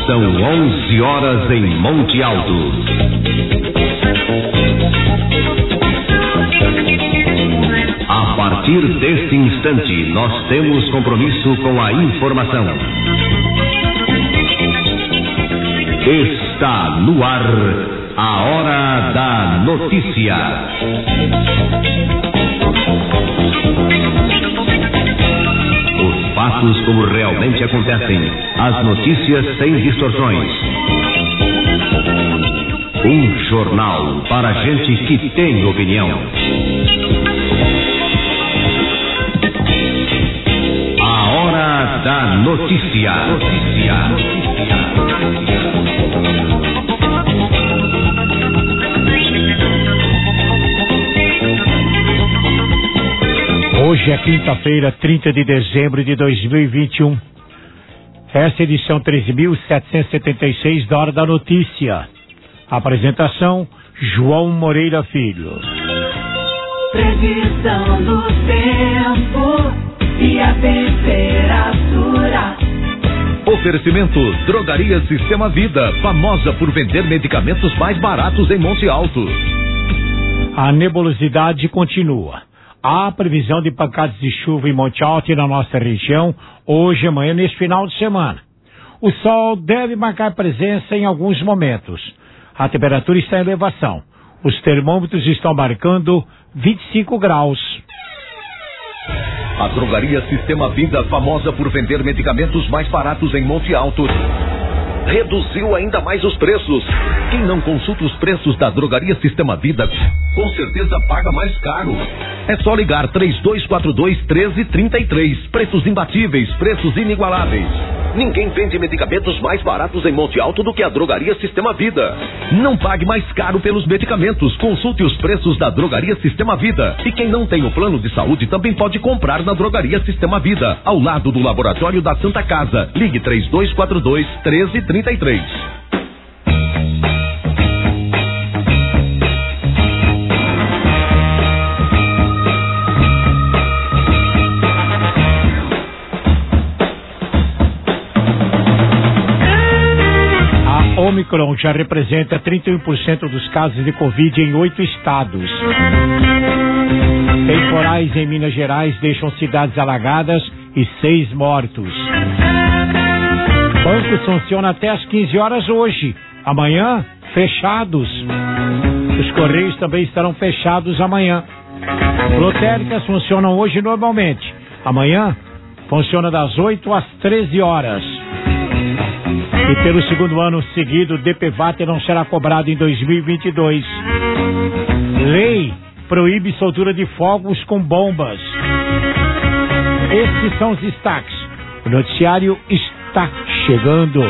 São 11 horas em Monte Alto. A partir deste instante, nós temos compromisso com a informação. Está no ar a Hora da Notícia. Os fatos como realmente acontecem, as notícias sem distorções. Um jornal para gente que tem opinião. A Hora da Notícia. Hoje é quinta-feira, 30 de dezembro de 2021. Essa é a edição 13.776 da Hora da Notícia. Apresentação, João Moreira Filho. Previsão do tempo e a temperatura. Oferecimento Drogaria Sistema Vida, famosa por vender medicamentos mais baratos em Monte Alto. A nebulosidade continua. Há previsão de pancadas de chuva em Monte Alto e na nossa região, hoje e amanhã, neste final de semana. O sol deve marcar presença em alguns momentos. A temperatura está em elevação. Os termômetros estão marcando 25 graus. A Drogaria Sistema Vida, famosa por vender medicamentos mais baratos em Monte Alto, reduziu ainda mais os preços. Quem não consulta os preços da Drogaria Sistema Vida, com certeza paga mais caro. É só ligar 3242-1333. Preços imbatíveis, preços inigualáveis. Ninguém vende medicamentos mais baratos em Monte Alto do que a Drogaria Sistema Vida. Não pague mais caro pelos medicamentos. Consulte os preços da Drogaria Sistema Vida. E quem não tem o plano de saúde também pode comprar na Drogaria Sistema Vida, ao lado do Laboratório da Santa Casa. Ligue 3242-1333. Omicron já representa 31% dos casos de Covid em 8 estados. Temporais em Minas Gerais deixam cidades alagadas e 6 mortos. Bancos funcionam até às 15 horas hoje. Amanhã, fechados. Os Correios também estarão fechados amanhã. Lotéricas funcionam hoje normalmente. Amanhã, funciona das 8 às 13 horas. E pelo segundo ano seguido, o DPVAT não será cobrado em 2022. Lei proíbe soltura de fogos com bombas. Esses são os destaques. O noticiário está chegando.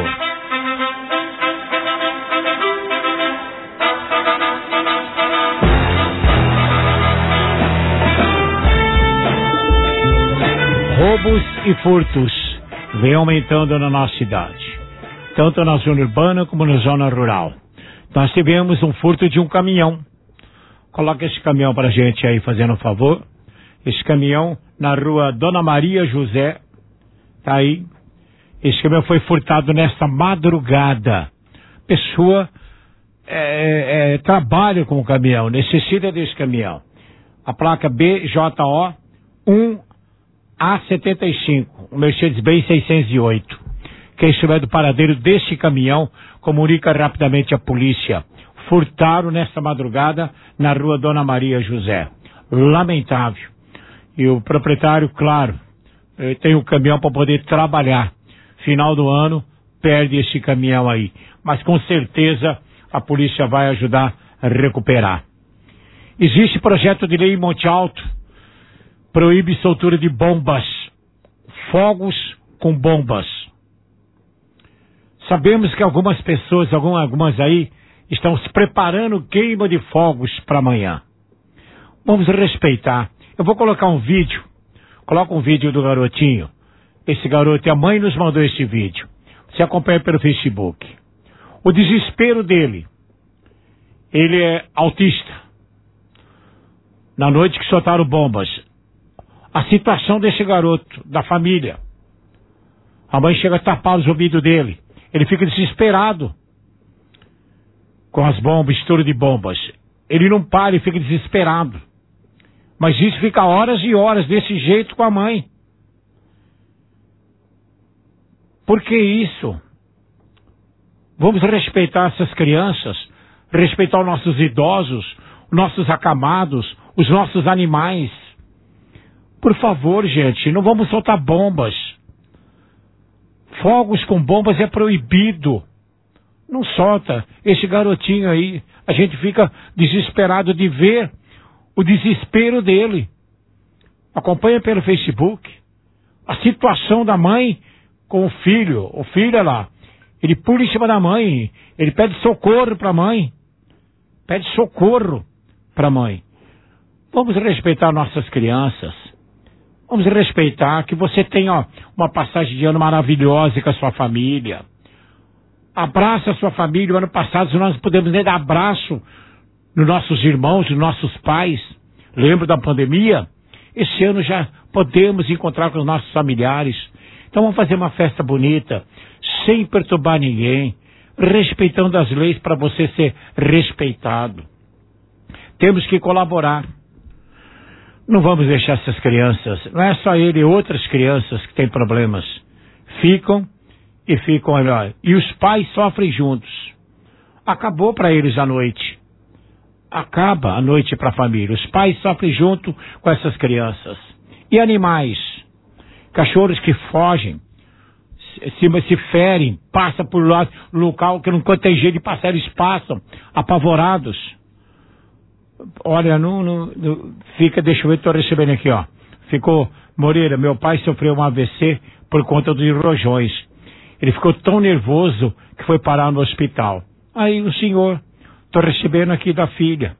Roubos e furtos vêm aumentando na nossa cidade, tanto na zona urbana como na zona rural. Nós tivemos um furto de um caminhão. Coloca esse caminhão pra gente aí, fazendo um favor. Esse caminhão na rua Dona Maria José, tá aí. Esse caminhão foi furtado nesta madrugada. Pessoa trabalha com o caminhão, necessita desse caminhão. A placa BJO 1A75, um Mercedes-Benz 608. Quem estiver do paradeiro desse caminhão, comunica rapidamente à polícia. Furtaram nesta madrugada na rua Dona Maria José. Lamentável. E o proprietário, claro, tem o caminhão para poder trabalhar. Final do ano, perde esse caminhão aí. Mas com certeza a polícia vai ajudar a recuperar. Existe projeto de lei em Monte Alto. Proíbe soltura de bombas. Fogos com bombas. Sabemos que algumas pessoas, algumas aí, estão se preparando queima de fogos para amanhã. Vamos respeitar. Eu vou colocar um vídeo. Coloca um vídeo do garotinho. Esse garoto, a mãe nos mandou esse vídeo. Você acompanha pelo Facebook. O desespero dele. Ele é autista. Na noite que soltaram bombas. A situação desse garoto, da família. A mãe chega a tapar os ouvidos dele. ele fica desesperado com as bombas, estouro de bombas. Ele não para, ele fica desesperado. Mas isso fica horas e horas desse jeito com a mãe. Por que isso? Vamos respeitar essas crianças, respeitar os nossos idosos, os nossos acamados, os nossos animais. Por favor, gente, não vamos soltar bombas. Fogos com bombas é proibido. Não solta. Esse garotinho aí, a gente fica desesperado de ver o desespero dele. Acompanha pelo Facebook a situação da mãe com o filho. O filho é lá. Ele pula em cima da mãe. Ele pede socorro para a mãe. Pede socorro para a mãe. Vamos respeitar nossas crianças. Vamos respeitar que você tenha uma passagem de ano maravilhosa com a sua família. Abraça a sua família. O ano passado nós não podemos nem dar abraço nos nossos irmãos, nos nossos pais. Lembra da pandemia? Esse ano já podemos encontrar com os nossos familiares. Então vamos fazer uma festa bonita, sem perturbar ninguém, respeitando as leis para você ser respeitado. Temos que colaborar. Não vamos deixar essas crianças, não é só ele, outras crianças que têm problemas. Ficam, olha, e os pais sofrem juntos. Acabou para eles a noite. Acaba a noite para a família. Os pais sofrem junto com essas crianças. E animais? Cachorros que fogem, se ferem, passam por local que não tem jeito de passar, eles passam, apavorados. Olha, fica, deixa eu ver, estou recebendo aqui, ó. Ficou, Moreira, meu pai sofreu um AVC por conta dos rojões. Ele ficou tão nervoso que foi parar no hospital. Aí o senhor, estou recebendo aqui da filha.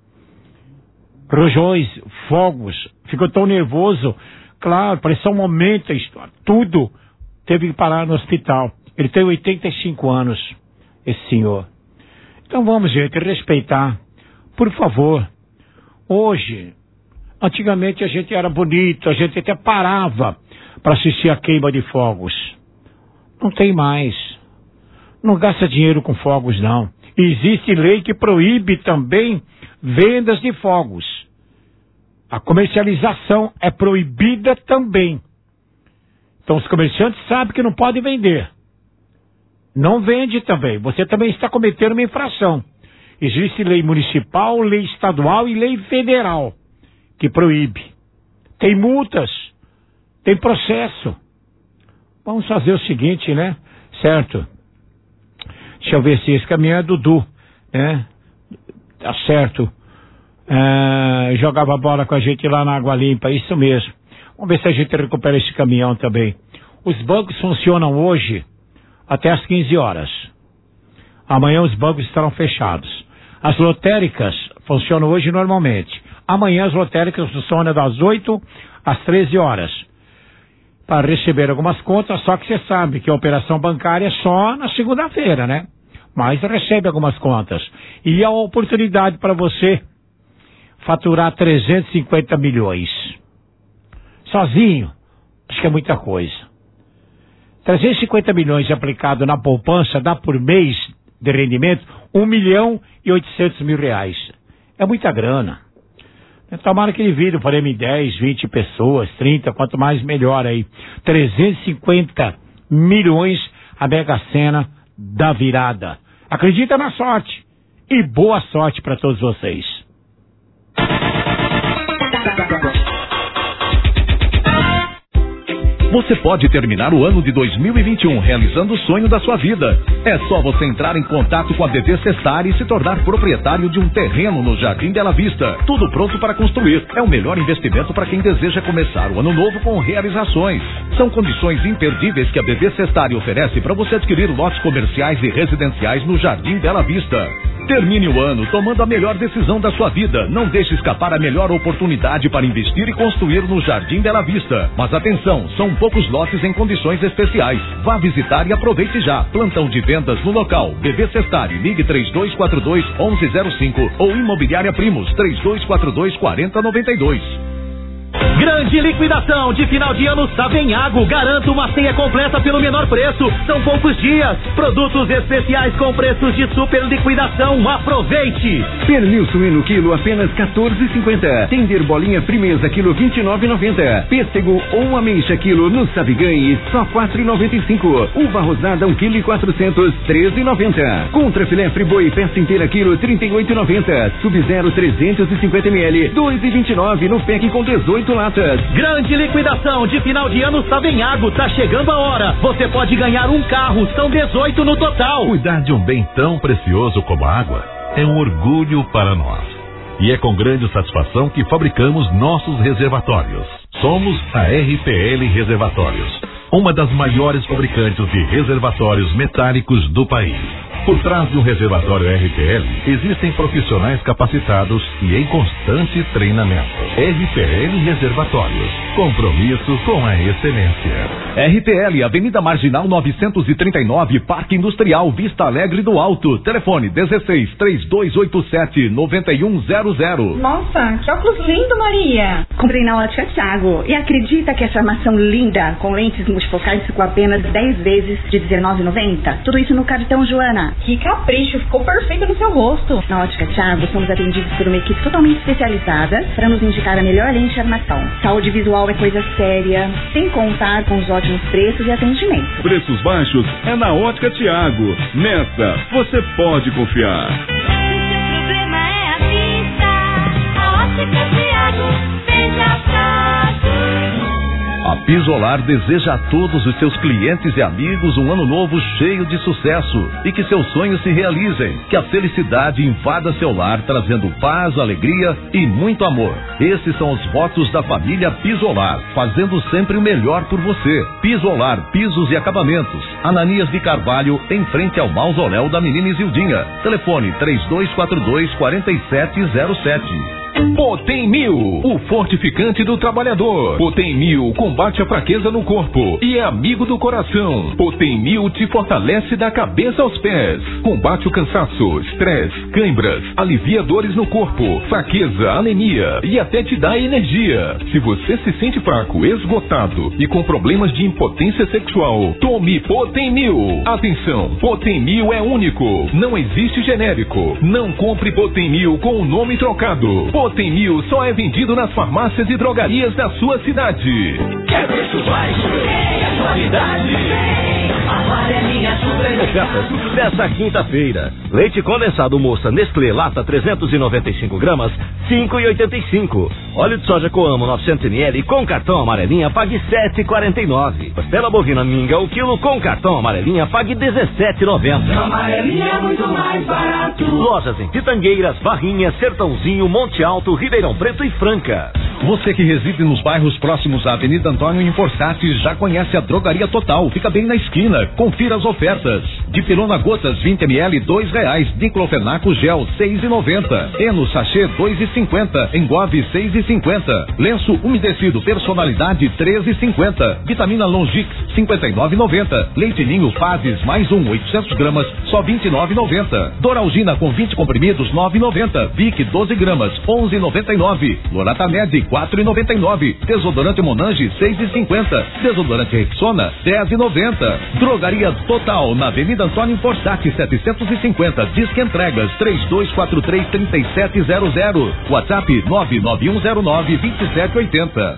Rojões, fogos, ficou tão nervoso, claro, pressão aumenta, tudo, teve que parar no hospital. Ele tem 85 anos, esse senhor. Então vamos, gente, respeitar, por favor. Hoje, antigamente a gente era bonito, a gente até parava para assistir a queima de fogos. Não tem mais. Não gasta dinheiro com fogos, não. Existe lei que proíbe também vendas de fogos. A comercialização é proibida também. Então os comerciantes sabem que não podem vender. Não vende também. Você também está cometendo uma infração. Existe lei municipal, lei estadual e lei federal que proíbe. Tem multas, tem processo. Vamos fazer o seguinte, né? Certo? Deixa eu ver se esse caminhão é Dudu, né? Tá certo. Jogava bola com a gente lá na Água Limpa, isso mesmo. Vamos ver se a gente recupera esse caminhão também. Os bancos funcionam hoje até às 15 horas. Amanhã os bancos estarão fechados. As lotéricas funcionam hoje normalmente. Amanhã as lotéricas funcionam das 8 às 13 horas. Para receber algumas contas, só que você sabe que a operação bancária é só na segunda-feira, né? Mas recebe algumas contas. E a oportunidade para você faturar 350 milhões. Sozinho, acho que é muita coisa. 350 milhões aplicado na poupança dá por mês de rendimento 1.800.000 reais. É muita grana. Tomara que ele vire o prêmio em 10, 20 pessoas, 30, quanto mais melhor aí. 350 milhões a Mega Sena da virada. Acredita na sorte. E boa sorte para todos vocês. Você pode terminar o ano de 2021 realizando o sonho da sua vida. É só você entrar em contato com a BV Sestari e se tornar proprietário de um terreno no Jardim Bela Vista. Tudo pronto para construir. É o melhor investimento para quem deseja começar o ano novo com realizações. São condições imperdíveis que a BV Sestari oferece para você adquirir lotes comerciais e residenciais no Jardim Bela Vista. Termine o ano tomando a melhor decisão da sua vida. Não deixe escapar a melhor oportunidade para investir e construir no Jardim Bela Vista. Mas atenção, são poucos lotes em condições especiais. Vá visitar e aproveite já. Plantão de vendas no local. BV Sestari, ligue 3242-1105 ou Imobiliária Primos, 3242-4092. Grande liquidação de final de ano Savenhago. Garanta uma ceia completa pelo menor preço. São poucos dias. Produtos especiais com preços de super liquidação. Aproveite. Pernil suíno quilo apenas R$14,50. Tender bolinha frimeza quilo R$29,90. Pêssego ou ameixa quilo no Sabiganhe só R$4,95. Uva rosada 1 kg 400 R$13,90. Contra filé friboi peça inteira quilo R$38,90. Sub-Zero 350 ml R$2,29 no pack com 18 latas. Grande liquidação de final de ano Savenhago. Tá chegando a hora. Você pode ganhar um carro. São 18 no total. Cuidar de um bem tão precioso como a água é um orgulho para nós. E é com grande satisfação que fabricamos nossos reservatórios. Somos a RPL Reservatórios, uma das maiores fabricantes de reservatórios metálicos do país. Por trás de um reservatório RPL, existem profissionais capacitados e em constante treinamento. RPL Reservatórios, compromisso com a excelência. RPL, Avenida Marginal 939, Parque Industrial, Vista Alegre do Alto. Telefone 16-3287-9100. Nossa, que óculos lindo, Maria. Comprei na Ótica Thiago. E acredita que essa armação linda, com lentes multifocais, ficou apenas 10 vezes de R$19,90? Tudo isso no cartão Joana. Que capricho, ficou perfeito no seu rosto. Na Ótica Thiago, somos atendidos por uma equipe totalmente especializada para nos indicar a melhor lente de armação. Saúde visual é coisa séria, sem contar com os ótimos preços e atendimento. Preços baixos é na Ótica Thiago. Nessa, você pode confiar. O seu problema é a vista. A Ótica Thiago, veja fácil. A Pisolar deseja a todos os seus clientes e amigos um ano novo cheio de sucesso e que seus sonhos se realizem. Que a felicidade invada seu lar, trazendo paz, alegria e muito amor. Esses são os votos da família Pisolar, fazendo sempre o melhor por você. Pisolar, pisos e acabamentos. Ananias de Carvalho, em frente ao mausoléu da menina Isildinha. Telefone 3242-4707. Potem 1000, o fortificante do trabalhador. Potem 1000 combate a fraqueza no corpo e é amigo do coração. Potem 1000 te fortalece da cabeça aos pés. Combate o cansaço, estresse, câimbras, alivia dores no corpo, fraqueza, anemia e até te dá energia. Se você se sente fraco, esgotado e com problemas de impotência sexual, tome Potem 1000. Atenção, Potem 1000 é único, não existe genérico. Não compre Potem 1000 com o nome trocado. Potem 1000 só é vendido nas farmácias e drogarias da sua cidade. Quer preço baixo? Tem a qualidade. Amarelinha super. Ofertas dessa quinta-feira. Leite condensado Moça Nestlé Lata 395 gramas, 5,85. Óleo de soja Coamo 900 ml com cartão Amarelinha, pague 7,49. Costela bovina Minga, o quilo com cartão Amarelinha, pague 17,90. Amarelinha é muito mais barato. Lojas em Pitangueiras, Barrinha, Sertãozinho, Monte Alto, Ribeirão Preto e Franca. Você que reside nos bairros próximos à Avenida Antônio em Forçati já conhece a Drogaria Total. Fica bem na esquina. Confira as ofertas. Dipirona gotas 20 ml R$2. Diclofenaco gel 6,90. Eno sachê 2,50. Engove 6,50. Lenço umedecido personalidade 13,50. Vitamina Longix 59,90. Leite Ninho Fases mais 800 gramas só 29,90. Doralgina com 20 comprimidos 9,90. Vic 12 gramas 11,99. Lorata Med 4,99. Desodorante Monange 6,50. Desodorante Rexona 10,90. Drogaria Total na Avenida Antônio Forçati 750. Disque entregas 3243-3700. WhatsApp 99109-2780.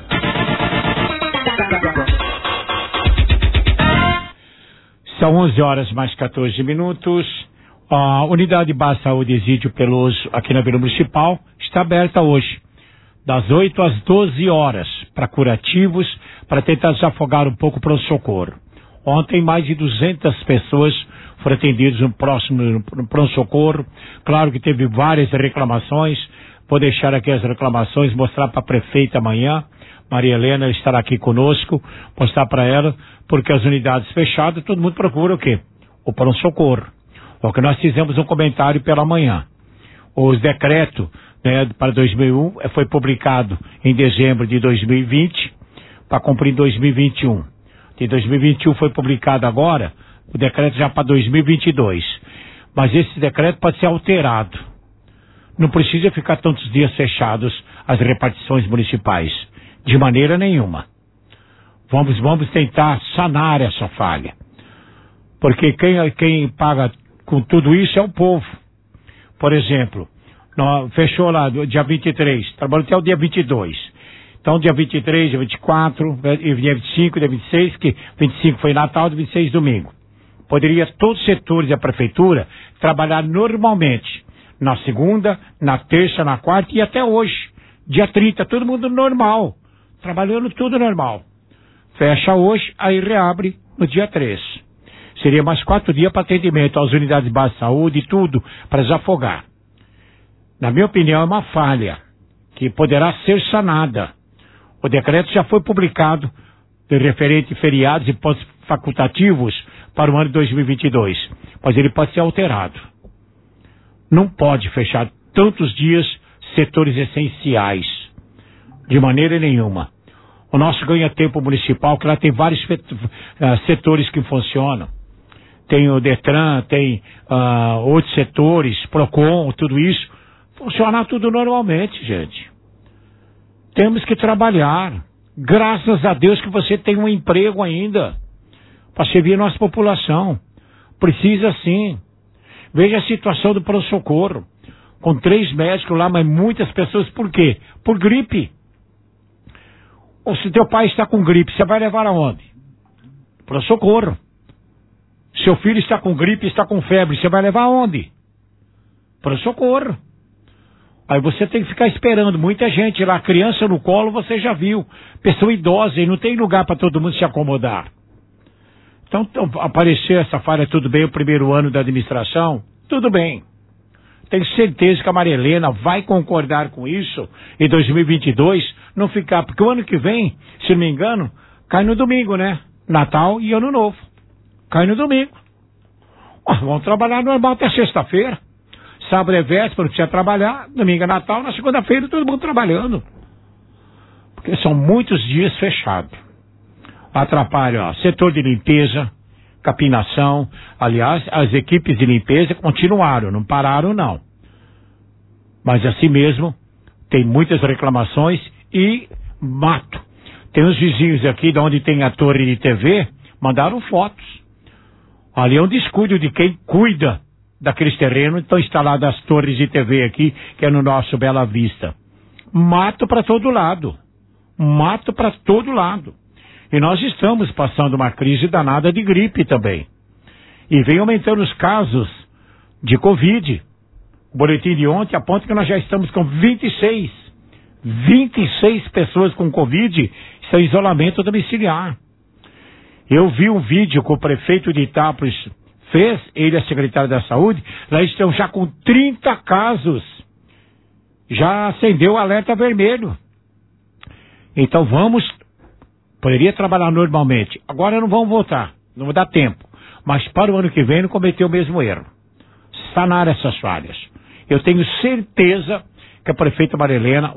São 11 horas mais 14 minutos. A Unidade Básica de Saúde Exídio Peloso, aqui na Vila Municipal, está aberta hoje, das 8 às 12 horas, para curativos, para tentar desafogar um pouco o pronto-socorro. Ontem, mais de 200 pessoas foram atendidas no pronto-socorro. Claro que teve várias reclamações. Vou deixar aqui as reclamações, mostrar para a prefeita amanhã. Maria Helena estará aqui conosco, mostrar para ela, porque as unidades fechadas, todo mundo procura o quê? O pronto-socorro. O que nós fizemos um comentário pela manhã. Os decretos, né, para 2001 foi publicado em dezembro de 2020 para cumprir em 2021. De 2021 foi publicado agora o decreto já para 2022. Mas esse decreto pode ser alterado. Não precisa ficar tantos dias fechados as repartições municipais. De maneira nenhuma. Vamos tentar sanar essa falha. Porque quem paga com tudo isso é o povo. Por exemplo, fechou lá dia 23, trabalhou até o dia 22. Então, dia 23, dia 24, dia 25, dia 26, que 25 foi Natal, dia 26 domingo. Poderia todos os setores da prefeitura trabalhar normalmente. Na segunda, na terça, na quarta e até hoje. Dia 30, todo mundo normal. Trabalhando tudo normal. Fecha hoje, aí reabre no dia 3. Seria mais 4 dias para atendimento às unidades básicas de saúde e tudo, para desafogar. Na minha opinião, é uma falha que poderá ser sanada. O decreto já foi publicado de referente a feriados e pontos facultativos para o ano de 2022, mas ele pode ser alterado. Não pode fechar tantos dias setores essenciais, de maneira nenhuma. O nosso ganha-tempo municipal, que lá tem vários setores que funcionam. Tem o Detran, tem outros setores, Procon, tudo isso. Funcionar tudo normalmente, gente. Temos que trabalhar. Graças a Deus que você tem um emprego ainda para servir a nossa população. Precisa sim. Veja a situação do pronto-socorro. Com 3 médicos lá, mas muitas pessoas, por quê? Por gripe. Ou se teu pai está com gripe, você vai levar aonde? Pronto-socorro. Seu filho está com gripe, está com febre, você vai levar aonde? Pronto-socorro. Aí você tem que ficar esperando. Muita gente lá, criança no colo, você já viu. Pessoa idosa, e não tem lugar para todo mundo se acomodar. Então, apareceu essa falha, tudo bem, o primeiro ano da administração, tudo bem. Tenho certeza que a Maria Helena vai concordar com isso em 2022, não ficar, porque o ano que vem, se não me engano, cai no domingo, né? Natal e Ano Novo. Cai no domingo. Vamos trabalhar normal até sexta-feira. Sábado é véspera, não precisa trabalhar. Domingo é Natal, na segunda-feira todo mundo trabalhando. Porque são muitos dias fechados. Atrapalha, ó, setor de limpeza, capinação. Aliás, as equipes de limpeza continuaram, não pararam não. Mas assim mesmo, tem muitas reclamações e mato. Tem os vizinhos aqui, de onde tem a torre de TV, mandaram fotos. Ali é um descuido de quem cuida daqueles terrenos. Estão instaladas as torres de TV aqui, que é no nosso Bela Vista. Mato para todo lado. Mato para todo lado. E nós estamos passando uma crise danada de gripe também. E vem aumentando os casos de Covid. O boletim de ontem aponta que nós já estamos com 26 pessoas com Covid estão em isolamento domiciliar. Eu vi um vídeo que o prefeito de Itápolis fez, ele e a secretária da Saúde, lá estão já com 30 casos. Já acendeu o alerta vermelho. Então poderia trabalhar normalmente. Agora não vamos voltar, não vai dar tempo. Mas para o ano que vem não cometer o mesmo erro. Sanar essas falhas. Eu tenho certeza que a prefeita Maria Helena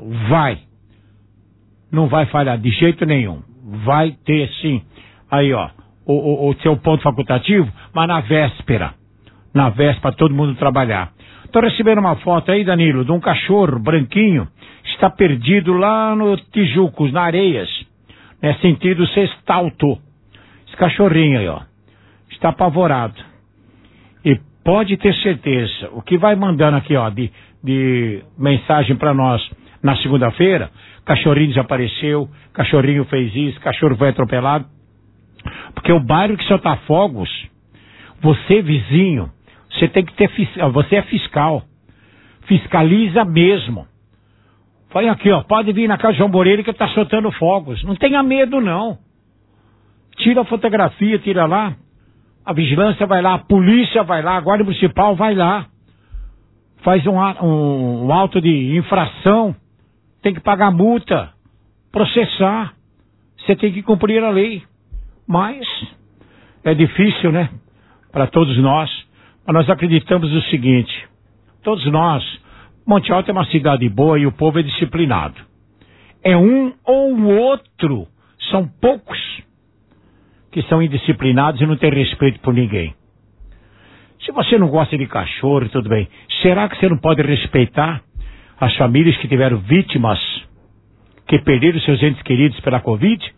não vai falhar de jeito nenhum. Vai ter sim. Aí ó, o seu ponto facultativo, mas na véspera todo mundo trabalhar. Estou recebendo uma foto aí, Danilo, de um cachorro branquinho, está perdido lá no Tijucos, na Areias, né, sentido Sextalto. Esse cachorrinho aí, ó, está apavorado. E pode ter certeza, o que vai mandando aqui, ó, de mensagem para nós na segunda-feira, cachorrinho desapareceu, cachorrinho fez isso, cachorro foi atropelado. Porque o bairro que solta fogos, você vizinho, você tem que ter, você é fiscal. Fiscaliza mesmo. Vai aqui, ó, pode vir na casa de João Moreira que está soltando fogos. Não tenha medo, não. Tira a fotografia, tira lá. A vigilância vai lá, a polícia vai lá, a guarda municipal vai lá. Faz um auto de infração. Tem que pagar multa. Processar. Você tem que cumprir a lei. Mas é difícil, né? Para todos nós. Mas nós acreditamos o seguinte. Todos nós, Monte Alto é uma cidade boa e o povo é disciplinado. É um ou o outro. São poucos que são indisciplinados e não têm respeito por ninguém. Se você não gosta de cachorro, tudo bem. Será que você não pode respeitar as famílias que tiveram vítimas que perderam seus entes queridos pela Covid?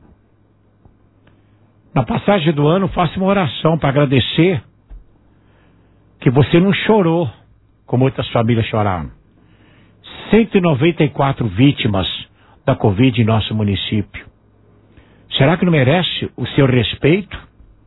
Na passagem do ano, faça uma oração para agradecer que você não chorou, como outras famílias choraram. 194 vítimas da Covid em nosso município. Será que não merece o seu respeito?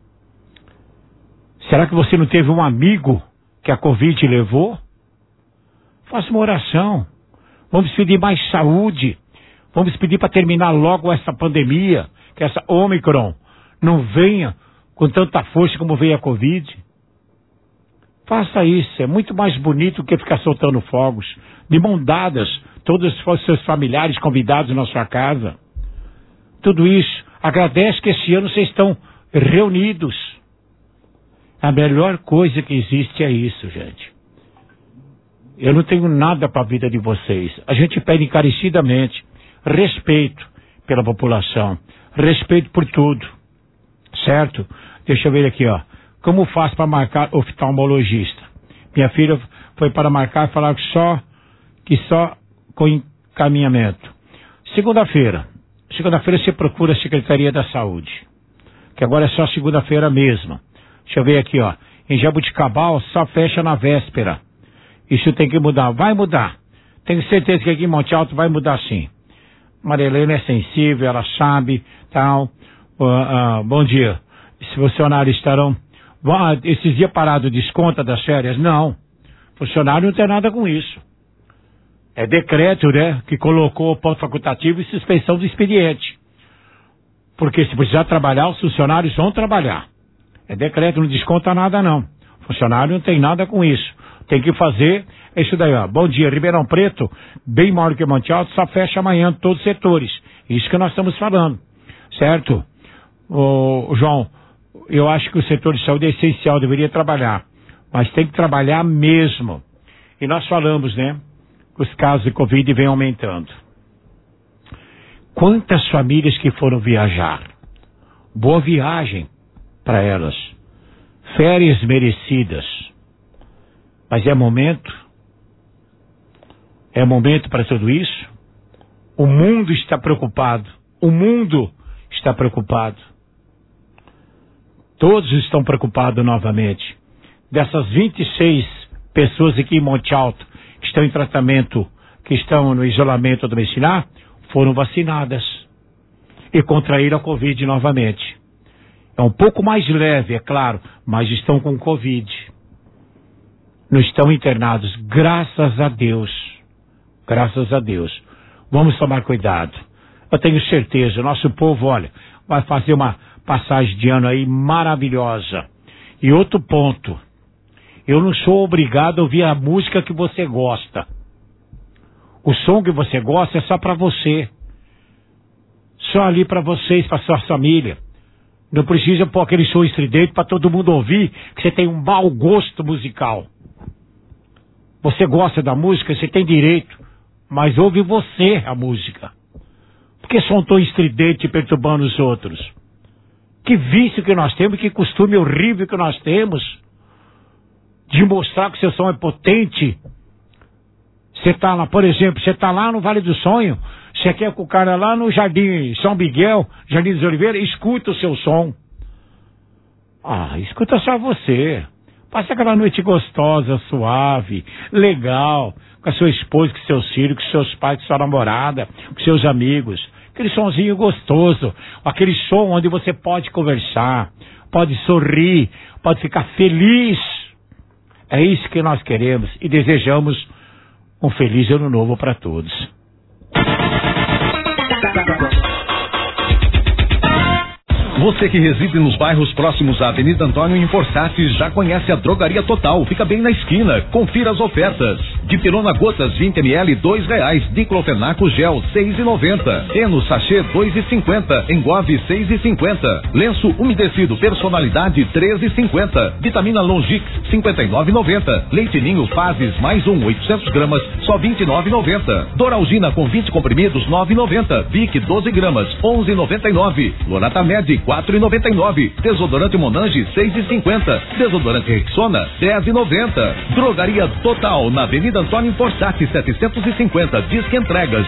Será que você não teve um amigo que a Covid levou? Faça uma oração. Vamos pedir mais saúde. Vamos pedir para terminar logo essa pandemia, que essa Ômicron não venha com tanta força como veio a Covid. Faça isso, é muito mais bonito que ficar soltando fogos. De mão dadas, todos os seus familiares convidados na sua casa. Tudo isso, agradece que esse ano vocês estão reunidos. A melhor coisa que existe é isso, gente. Eu não tenho nada para a vida de vocês. A gente pede encarecidamente respeito pela população, respeito por tudo, certo? Deixa eu ver aqui, ó. Como faço para marcar oftalmologista? Minha filha foi para marcar e falaram que só com encaminhamento. Segunda-feira você procura a Secretaria da Saúde, que agora é só segunda-feira mesmo. Deixa eu ver aqui, ó. Em Jabuticabal só fecha na véspera. Isso tem que mudar. Vai mudar. Tenho certeza que aqui em Monte Alto vai mudar sim. Maria Helena é sensível, ela sabe, tal. Bom dia. Os funcionários estarão... esses dias parados desconta das férias? Não. Funcionário não tem nada com isso. É decreto, né? Que colocou ponto facultativo e suspensão do expediente. Porque se precisar trabalhar, os funcionários vão trabalhar. É decreto, não desconta nada não. Funcionário não tem nada com isso. Tem que fazer isso daí, ó. Bom dia, Ribeirão Preto, bem maior que Monte Alto, só fecha amanhã todos os setores. Isso que nós estamos falando, certo? João, eu acho que o setor de saúde é essencial, deveria trabalhar. Mas tem que trabalhar mesmo. E nós falamos, né? Que os casos de Covid vêm aumentando. Quantas famílias que foram viajar? Boa viagem para elas. Férias merecidas. Mas é momento? É momento para tudo isso? O mundo está preocupado. O mundo está preocupado. Todos estão preocupados novamente. Dessas 26 pessoas aqui em Monte Alto que estão em tratamento, que estão no isolamento domiciliar, foram vacinadas e contraíram a Covid novamente. É um pouco mais leve, é claro, mas estão com Covid. Não estão internados, graças a Deus. Graças a Deus. Vamos tomar cuidado. Eu tenho certeza, o nosso povo, olha, vai fazer uma passagem de ano aí maravilhosa. E outro ponto, eu não sou obrigado a ouvir a música que você gosta. O som que você gosta é só para você. Só ali para vocês, para sua família. Não precisa pôr aquele som estridente para todo mundo ouvir que você tem um mau gosto musical. Você gosta da música, você tem direito, mas ouve você a música. Por que só um tom estridente perturbando os outros? Que vício que nós temos, que costume horrível que nós temos de mostrar que seu som é potente. Você tá lá, por exemplo, você tá lá no Vale do Sonho, você quer com o cara lá no Jardim São Miguel, Jardim dos Oliveira, escuta o seu som. Escuta só você. Passa aquela noite gostosa, suave, legal, com a sua esposa, com seus filhos, com seus pais, com sua namorada, com seus amigos. Aquele sonzinho gostoso, aquele som onde você pode conversar, pode sorrir, pode ficar feliz. É isso que nós queremos e desejamos um feliz ano novo para todos. Você que reside nos bairros próximos à Avenida Antônio em Forçati já conhece a Drogaria Total. Fica bem na esquina. Confira as ofertas. Dipirona gotas 20 ml R$2. Diclofenaco gel R$6,90. Eno sachê R$2,50. Engove R$6,50. Lenço umedecido personalidade R$13,50. Vitamina Longix R$59,90. Leite Ninho Fases mais 800 gramas só R$29,90. Doralgina com 20 comprimidos R$9,90. Vic 12 gramas R$11,99. Lorata Med 4,99. Desodorante Monange, 6,50. Desodorante Rexona, 10,90. Drogaria Total, na Avenida Antônio Forçati, 750. Disque Entregas,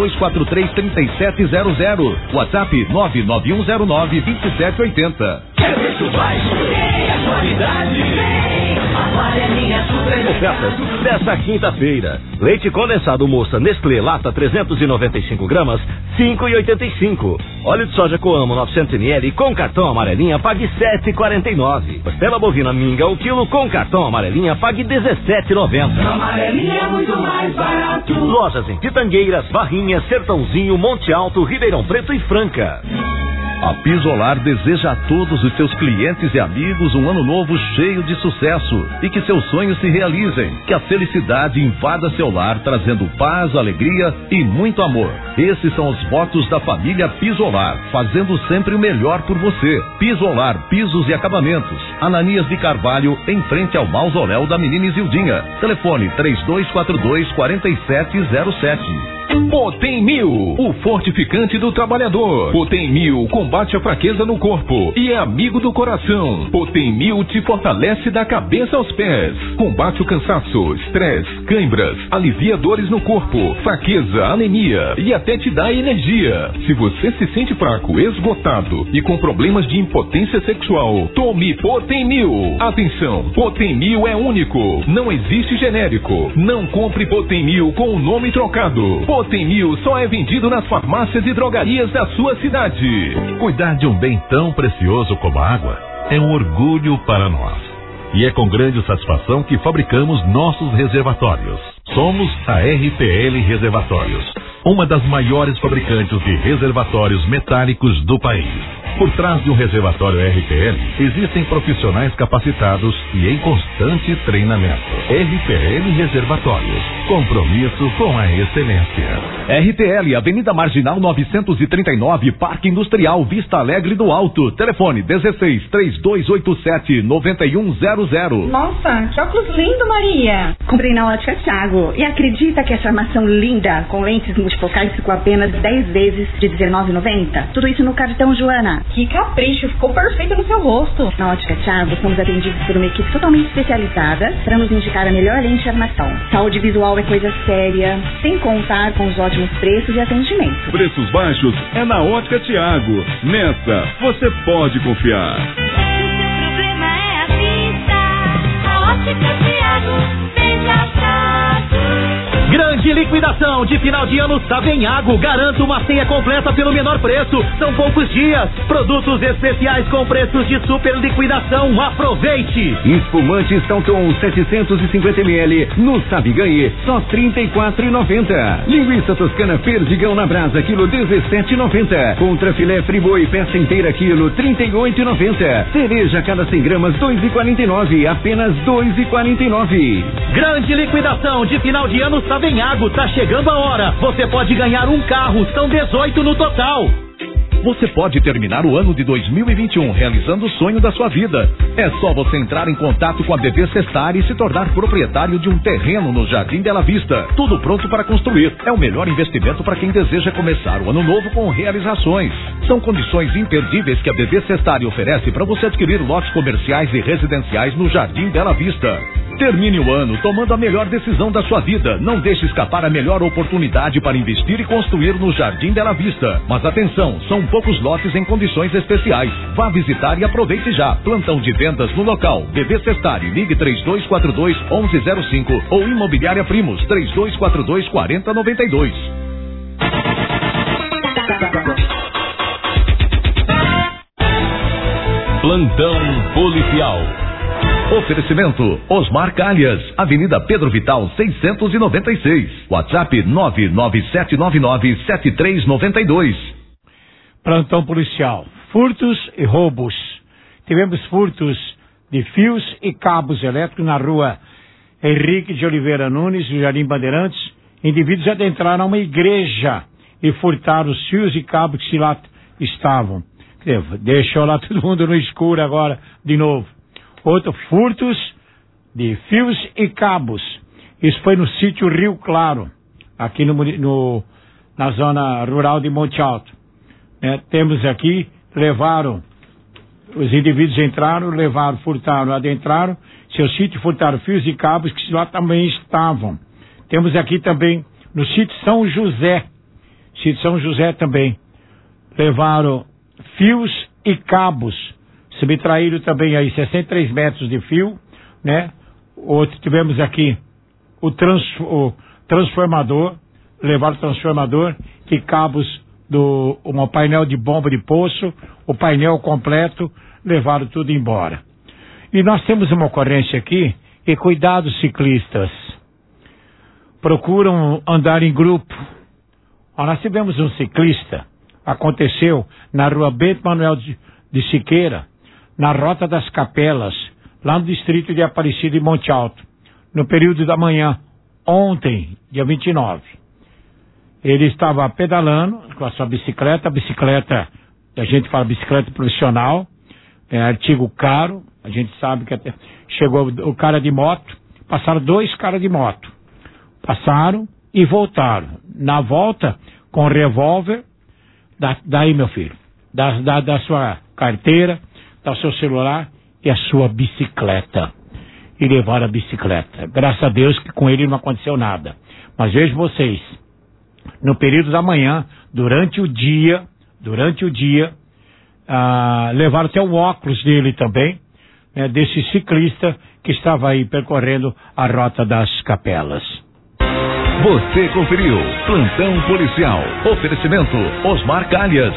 3243-3700. WhatsApp 99109-2780. É preço baixo, é qualidade. Amarelinha Super. Ofertas desta quinta-feira. Leite condensado moça Nestlé lata 395 gramas, 5,85. Óleo de soja Coamo 900 ml com cartão amarelinha pague 7,49. Costela bovina minga o quilo com cartão amarelinha pague 17,90. Amarelinha é muito mais barato. Lojas em Pitangueiras, Barrinha, Sertãozinho, Monte Alto, Ribeirão Preto e Franca. A Pisolar deseja a todos os seus clientes e amigos um ano novo cheio de sucesso e que seus sonhos se realizem. Que a felicidade invada seu lar, trazendo paz, alegria e muito amor. Esses são os votos da família Pisolar, fazendo sempre o melhor por você. Pisolar, pisos e acabamentos. Ananias de Carvalho, em frente ao mausoléu da menina Isildinha. Telefone 3242-4707. Potem 1000, o fortificante do trabalhador. Potem 1000 combate a fraqueza no corpo e é amigo do coração. Potem 1000 te fortalece da cabeça aos pés. Combate o cansaço, estresse, cãibras, alivia dores no corpo, fraqueza, anemia e até te dá energia. Se você se sente fraco, esgotado e com problemas de impotência sexual, tome Potem 1000. Atenção, Potem 1000 é único, não existe genérico. Não compre Potem 1000 com o nome trocado. Potem 1000 só é vendido nas farmácias e drogarias da sua cidade. Cuidar de um bem tão precioso como a água é um orgulho para nós. E é com grande satisfação que fabricamos nossos reservatórios. Somos a RPL Reservatórios, uma das maiores fabricantes de reservatórios metálicos do país. Por trás de um reservatório RPL, existem profissionais capacitados e em constante treinamento. RPL Reservatórios, compromisso com a excelência. RPL, Avenida Marginal 939, Parque Industrial, Vista Alegre do Alto. Telefone 16-3287-9100. Nossa, que óculos lindo, Maria. Comprei na Ótica Thiago. E acredita que essa armação linda, com lentes multifocais, ficou apenas 10 vezes de R$19,90? Tudo isso no cartão Joana. Que capricho, ficou perfeito no seu rosto. Na Ótica Thiago, somos atendidos por uma equipe totalmente especializada para nos indicar a melhor lente de armação. Saúde visual é coisa séria, sem contar com os ótimos preços e atendimento. Preços baixos é na Ótica Thiago. Nessa, você pode confiar. O problema é a vista. A Ótica Thiago, veja fato. Grande liquidação de final de ano Savenhago. Garanta uma ceia completa pelo menor preço. São poucos dias. Produtos especiais com preços de super liquidação. Aproveite! Espumantes Talton 750 ml no Sabe Ganhe, só R$34,90. Linguiça toscana Perdigão na brasa, quilo R$17,90. Contra filé friboi peça inteira, quilo R$38,90. Cereja cada 100 gramas R$2,49, apenas R$2,49. Grande liquidação de final de ano Savenhago. Tá chegando a hora. Você pode ganhar um carro. São 18 no total. Você pode terminar o ano de 2021 realizando o sonho da sua vida. É só você entrar em contato com a BB Sestar e se tornar proprietário de um terreno no Jardim Bela Vista. Tudo pronto para construir. É o melhor investimento para quem deseja começar o ano novo com realizações. São condições imperdíveis que a BB Sestar oferece para você adquirir lotes comerciais e residenciais no Jardim Bela Vista. Termine o ano tomando a melhor decisão da sua vida. Não deixe escapar a melhor oportunidade para investir e construir no Jardim Bela Vista. Mas atenção, são poucos lotes em condições especiais. Vá visitar e aproveite já. Plantão de vendas no local. BB Sestari, ligue 3242-1105 ou Imobiliária Primos, 3242-4092. Plantão policial. Oferecimento Osmar Calhas, Avenida Pedro Vital 696, WhatsApp 997997392. Plantão policial, furtos e roubos. Tivemos furtos de fios e cabos elétricos na rua Henrique de Oliveira Nunes, no Jardim Bandeirantes. Indivíduos adentraram uma igreja e furtaram os fios e cabos que lá estavam. Deixou lá todo mundo no escuro agora de novo. Outro, furtos de fios e cabos. Isso foi no sítio Rio Claro, aqui na zona rural de Monte Alto. Temos aqui, levaram Os indivíduos entraram, levaram, furtaram, adentraram seu sítio, furtaram fios e cabos que lá também estavam. Temos aqui também no sítio São José também, levaram fios e cabos, subtraíram também aí 63 metros de fio, né? Tivemos aqui o transformador, levaram o transformador e cabos um painel de bomba de poço, o painel completo, levaram tudo embora. E nós temos uma ocorrência aqui, e cuidado, ciclistas, procuram andar em grupo. Nós tivemos um ciclista, aconteceu na rua Bento Manuel de Siqueira, na Rota das Capelas, lá no distrito de Aparecida e Monte Alto, no período da manhã, ontem, dia 29. Ele estava pedalando com a sua bicicleta, a gente fala bicicleta profissional, é artigo caro, a gente sabe que até chegou o cara de moto, passaram 2 caras de moto, passaram e voltaram. Na volta, com revólver, daí meu filho, da sua carteira, do seu celular e a sua bicicleta. E levaram a bicicleta. Graças a Deus que com ele não aconteceu nada. Mas vejo vocês, no período da manhã, durante o dia, levaram até o óculos dele também, né, desse ciclista que estava aí percorrendo a Rota das Capelas. Você conferiu Plantão Policial. Oferecimento Osmar Calhas.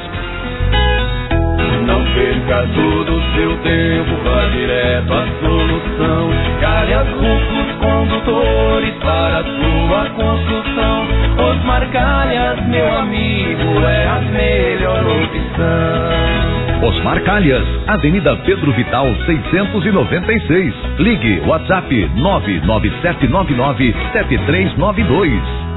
Não perca todo o seu tempo, vá direto à solução. Calhas Rufos Condutores para a sua construção. Osmar Calhas, meu amigo, é a melhor opção. Osmar Calhas, Avenida Pedro Vital 696. Ligue WhatsApp 997997392.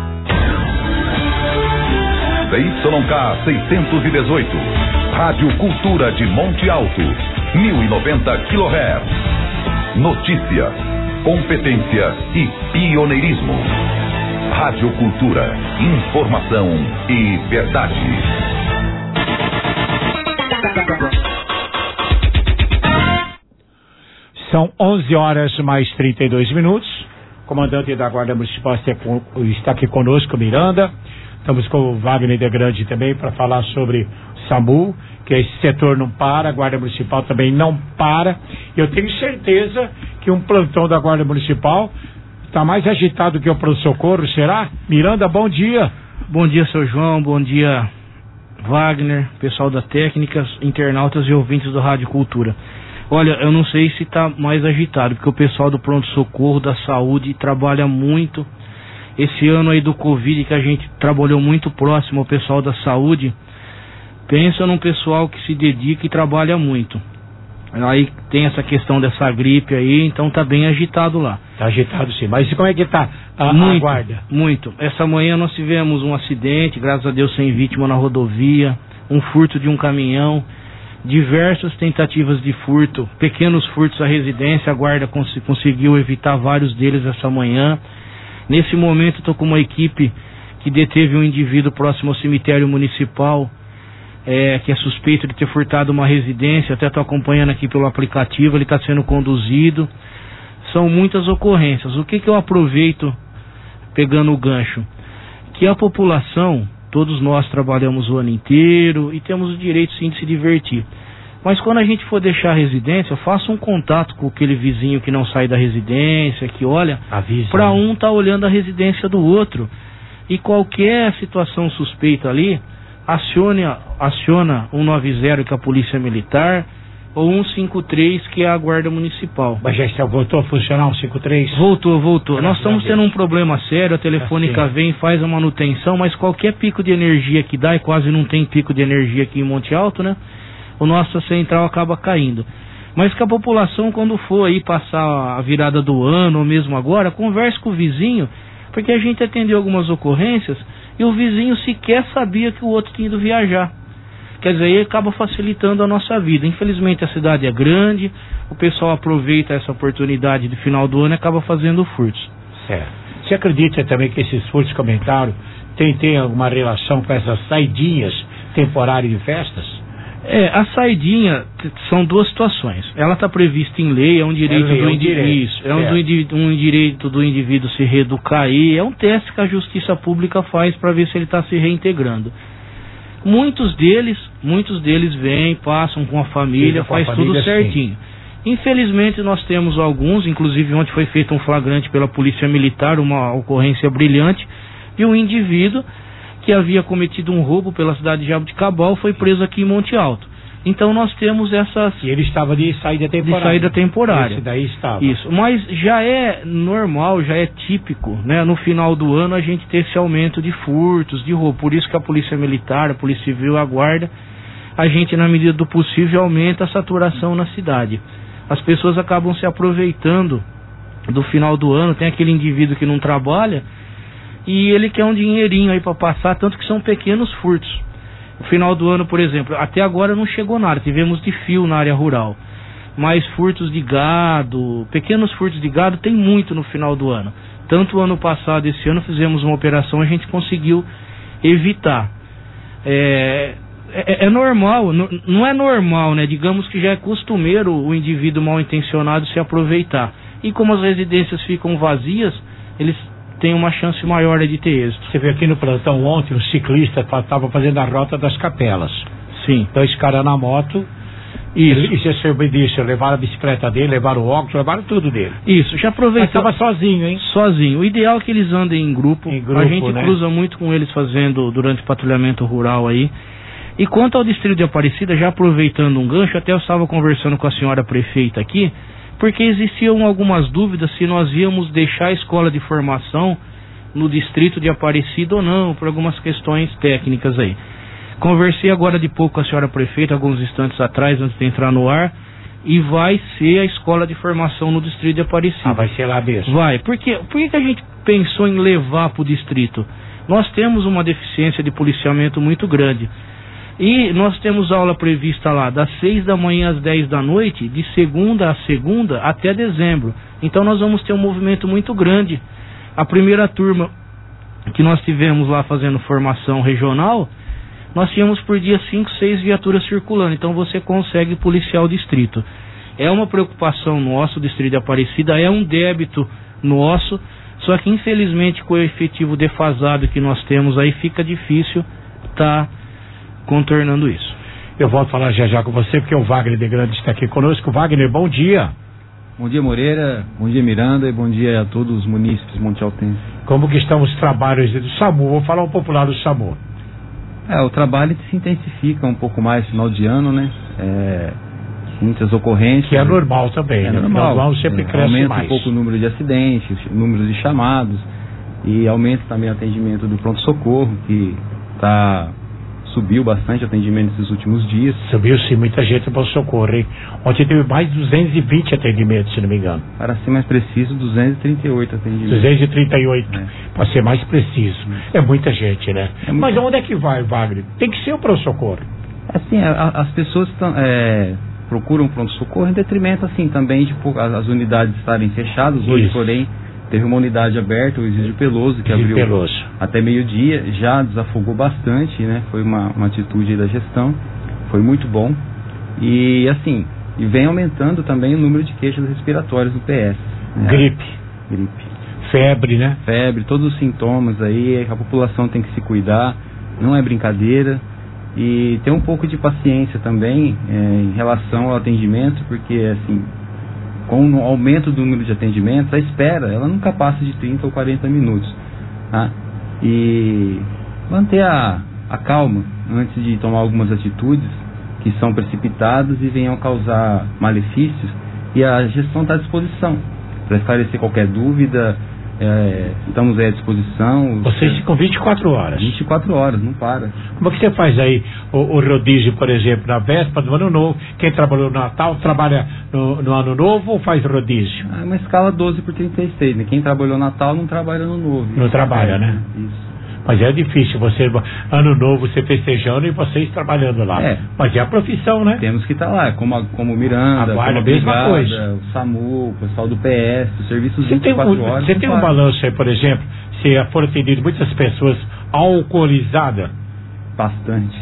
ZYK 618. Rádio Cultura de Monte Alto, 1090 kHz. Notícia, competência e pioneirismo. Rádio Cultura, informação e verdade. São 11 horas mais 32 minutos. O comandante da Guarda Municipal está aqui conosco, Miranda. Estamos com o Wagner de Grande também para falar sobre SAMU, que esse setor não para, a Guarda Municipal também não para. Eu tenho certeza que um plantão da Guarda Municipal está mais agitado que o pronto-socorro, será? Miranda, bom dia. Bom dia, seu João, bom dia, Wagner, pessoal da técnica, internautas e ouvintes do Rádio Cultura. Olha, eu não sei se está mais agitado, porque o pessoal do pronto-socorro, da saúde, trabalha muito. Esse ano aí do Covid, que a gente trabalhou muito próximo ao pessoal da saúde, pensa num pessoal que se dedica e trabalha muito. Aí tem essa questão dessa gripe aí, então tá bem agitado lá. Tá agitado sim, mas como é que tá a guarda? Muito. Essa manhã nós tivemos um acidente, graças a Deus sem vítima na rodovia, um furto de um caminhão, diversas tentativas de furto, pequenos furtos à residência, a guarda conseguiu evitar vários deles essa manhã. Nesse momento estou com uma equipe que deteve um indivíduo próximo ao cemitério municipal, que é suspeito de ter furtado uma residência. Até estou acompanhando aqui pelo aplicativo, ele está sendo conduzido. São muitas ocorrências. O que eu aproveito pegando o gancho? Que a população, todos nós trabalhamos o ano inteiro e temos o direito sim de se divertir. Mas quando a gente for deixar a residência, faça um contato com aquele vizinho que não sai da residência, que olha, para um tá olhando a residência do outro. E qualquer situação suspeita ali, aciona 190, que é a Polícia Militar, ou 153, que é a Guarda Municipal. Mas já voltou a funcionar o 153? Voltou. Nós estamos tendo um problema sério, a Telefônica vem, faz a manutenção, mas qualquer pico de energia que dá, e quase não tem pico de energia aqui em Monte Alto, né? O nosso central acaba caindo. Mas que a população, quando for aí passar a virada do ano, ou mesmo agora, converse com o vizinho, porque a gente atendeu algumas ocorrências e o vizinho sequer sabia que o outro tinha ido viajar. Quer dizer, aí acaba facilitando a nossa vida. Infelizmente a cidade é grande, o pessoal aproveita essa oportunidade de final do ano e acaba fazendo furtos. Certo. Você acredita também que esses furtos que aumentaram tem alguma relação com essas saidinhas temporárias de festas? A saidinha são duas situações. Ela está prevista em lei, é um direito do indivíduo. Um direito do indivíduo se reeducar aí. É um teste que a Justiça Pública faz para ver se ele está se reintegrando. Muitos deles vêm, passam com a família, faz tudo certinho. Sim. Infelizmente nós temos alguns, inclusive ontem foi feito um flagrante pela Polícia Militar, uma ocorrência brilhante, de um indivíduo que havia cometido um roubo pela cidade de Jaboticabal, foi preso aqui em Monte Alto. Então nós temos essas... E ele estava de saída temporária. Esse daí estava. Isso, mas já é normal, já é típico, né? No final do ano a gente ter esse aumento de furtos, de roubo. Por isso que a Polícia Militar, a Polícia Civil, a Guarda, a gente, na medida do possível, aumenta a saturação na cidade. As pessoas acabam se aproveitando do final do ano, tem aquele indivíduo que não trabalha, e ele quer um dinheirinho aí para passar, tanto que são pequenos furtos. No final do ano, por exemplo, até agora não chegou nada, tivemos de fio na área rural. Mas furtos de gado, pequenos furtos de gado tem muito no final do ano. Tanto o ano passado, esse ano, fizemos uma operação, a gente conseguiu evitar. É normal, não é normal, né? Digamos que já é costumeiro o indivíduo mal intencionado se aproveitar. E como as residências ficam vazias, eles tem uma chance maior de ter êxito. Você viu aqui no plantão ontem, um ciclista estava fazendo a rota das Capelas. Sim. 2 caras na moto. Isso. E você soube disso, levaram a bicicleta dele, levaram o óculos, levaram tudo dele. Isso, já aproveitou. Mas estava sozinho, hein? Sozinho. O ideal é que eles andem em grupo. A gente cruza muito com eles fazendo durante o patrulhamento rural aí. E quanto ao distrito de Aparecida, já aproveitando um gancho, até eu estava conversando com a senhora prefeita aqui, porque existiam algumas dúvidas se nós íamos deixar a escola de formação no distrito de Aparecida ou não, por algumas questões técnicas aí. Conversei agora de pouco com a senhora prefeita, alguns instantes atrás, antes de entrar no ar, e vai ser a escola de formação no distrito de Aparecida. Vai ser lá mesmo? Vai. Por que a gente pensou em levar para o distrito? Nós temos uma deficiência de policiamento muito grande. E nós temos aula prevista lá das 6 da manhã às 10 da noite, de segunda a segunda até dezembro. Então nós vamos ter um movimento muito grande. A primeira turma que nós tivemos lá fazendo formação regional, nós tínhamos por dia 5, 6 viaturas circulando. Então você consegue policiar o distrito. É uma preocupação nossa, o distrito de Aparecida, é um débito nosso, só que infelizmente com o efetivo defasado que nós temos aí, fica difícil contornando isso. Eu volto a falar já com você, porque o Wagner de Grande está aqui conosco. Wagner, bom dia. Bom dia, Moreira, bom dia, Miranda, e bom dia a todos os munícipes montealtenses. Como que estão os trabalhos do SAMU? Vou falar um popular do SAMU. O trabalho se intensifica um pouco mais no final de ano, né? Muitas ocorrências. Que é normal também, né? Normal sempre cresce aumenta mais. Um pouco o número de acidentes, o número de chamados, e aumenta também o atendimento do pronto-socorro, que subiu bastante o atendimento nesses últimos dias. Subiu sim, muita gente para o socorro, hein? Ontem teve mais de 220 atendimentos, se não me engano. Para ser mais preciso, 238 atendimentos. 238, para ser mais preciso. É muita gente, né? Mas onde é que vai, Wagner? Tem que ser o pronto-socorro. Assim, as pessoas procuram pronto-socorro em detrimento, assim, também de as unidades estarem fechadas. Hoje, porém, teve uma unidade aberta, o Isidro Peloso, que abriu até meio-dia, já desafogou bastante, né? Foi uma atitude da gestão, foi muito bom. E assim, vem aumentando também o número de queixas respiratórias no PS. Né? Gripe. Febre, né? Febre, todos os sintomas aí, a população tem que se cuidar, não é brincadeira. E ter um pouco de paciência também em relação ao atendimento, porque assim, com o aumento do número de atendimentos, a espera, ela nunca passa de 30 ou 40 minutos. Tá? E manter a calma antes de tomar algumas atitudes que são precipitadas e venham causar malefícios. E a gestão está à disposição para esclarecer qualquer dúvida. Estamos aí à disposição. Vocês ficam 24 horas? 24 horas, não para. Como é que você faz aí o rodízio, por exemplo, na véspera do Ano Novo? Quem trabalhou no Natal trabalha no Ano Novo ou faz rodízio? É uma escala 12/36, né? Quem trabalhou no Natal não trabalha no Novo. Não trabalha, né? Isso. Mas é difícil, Ano Novo, você festejando e vocês trabalhando lá. Mas é a profissão, né? Temos que estar lá, como o Miranda, como a Brigada, coisa. o SAMU, o pessoal do PS, os serviços 24 horas. Você tem um balanço aí, por exemplo, se foram atendidas muitas pessoas alcoolizadas? Bastante.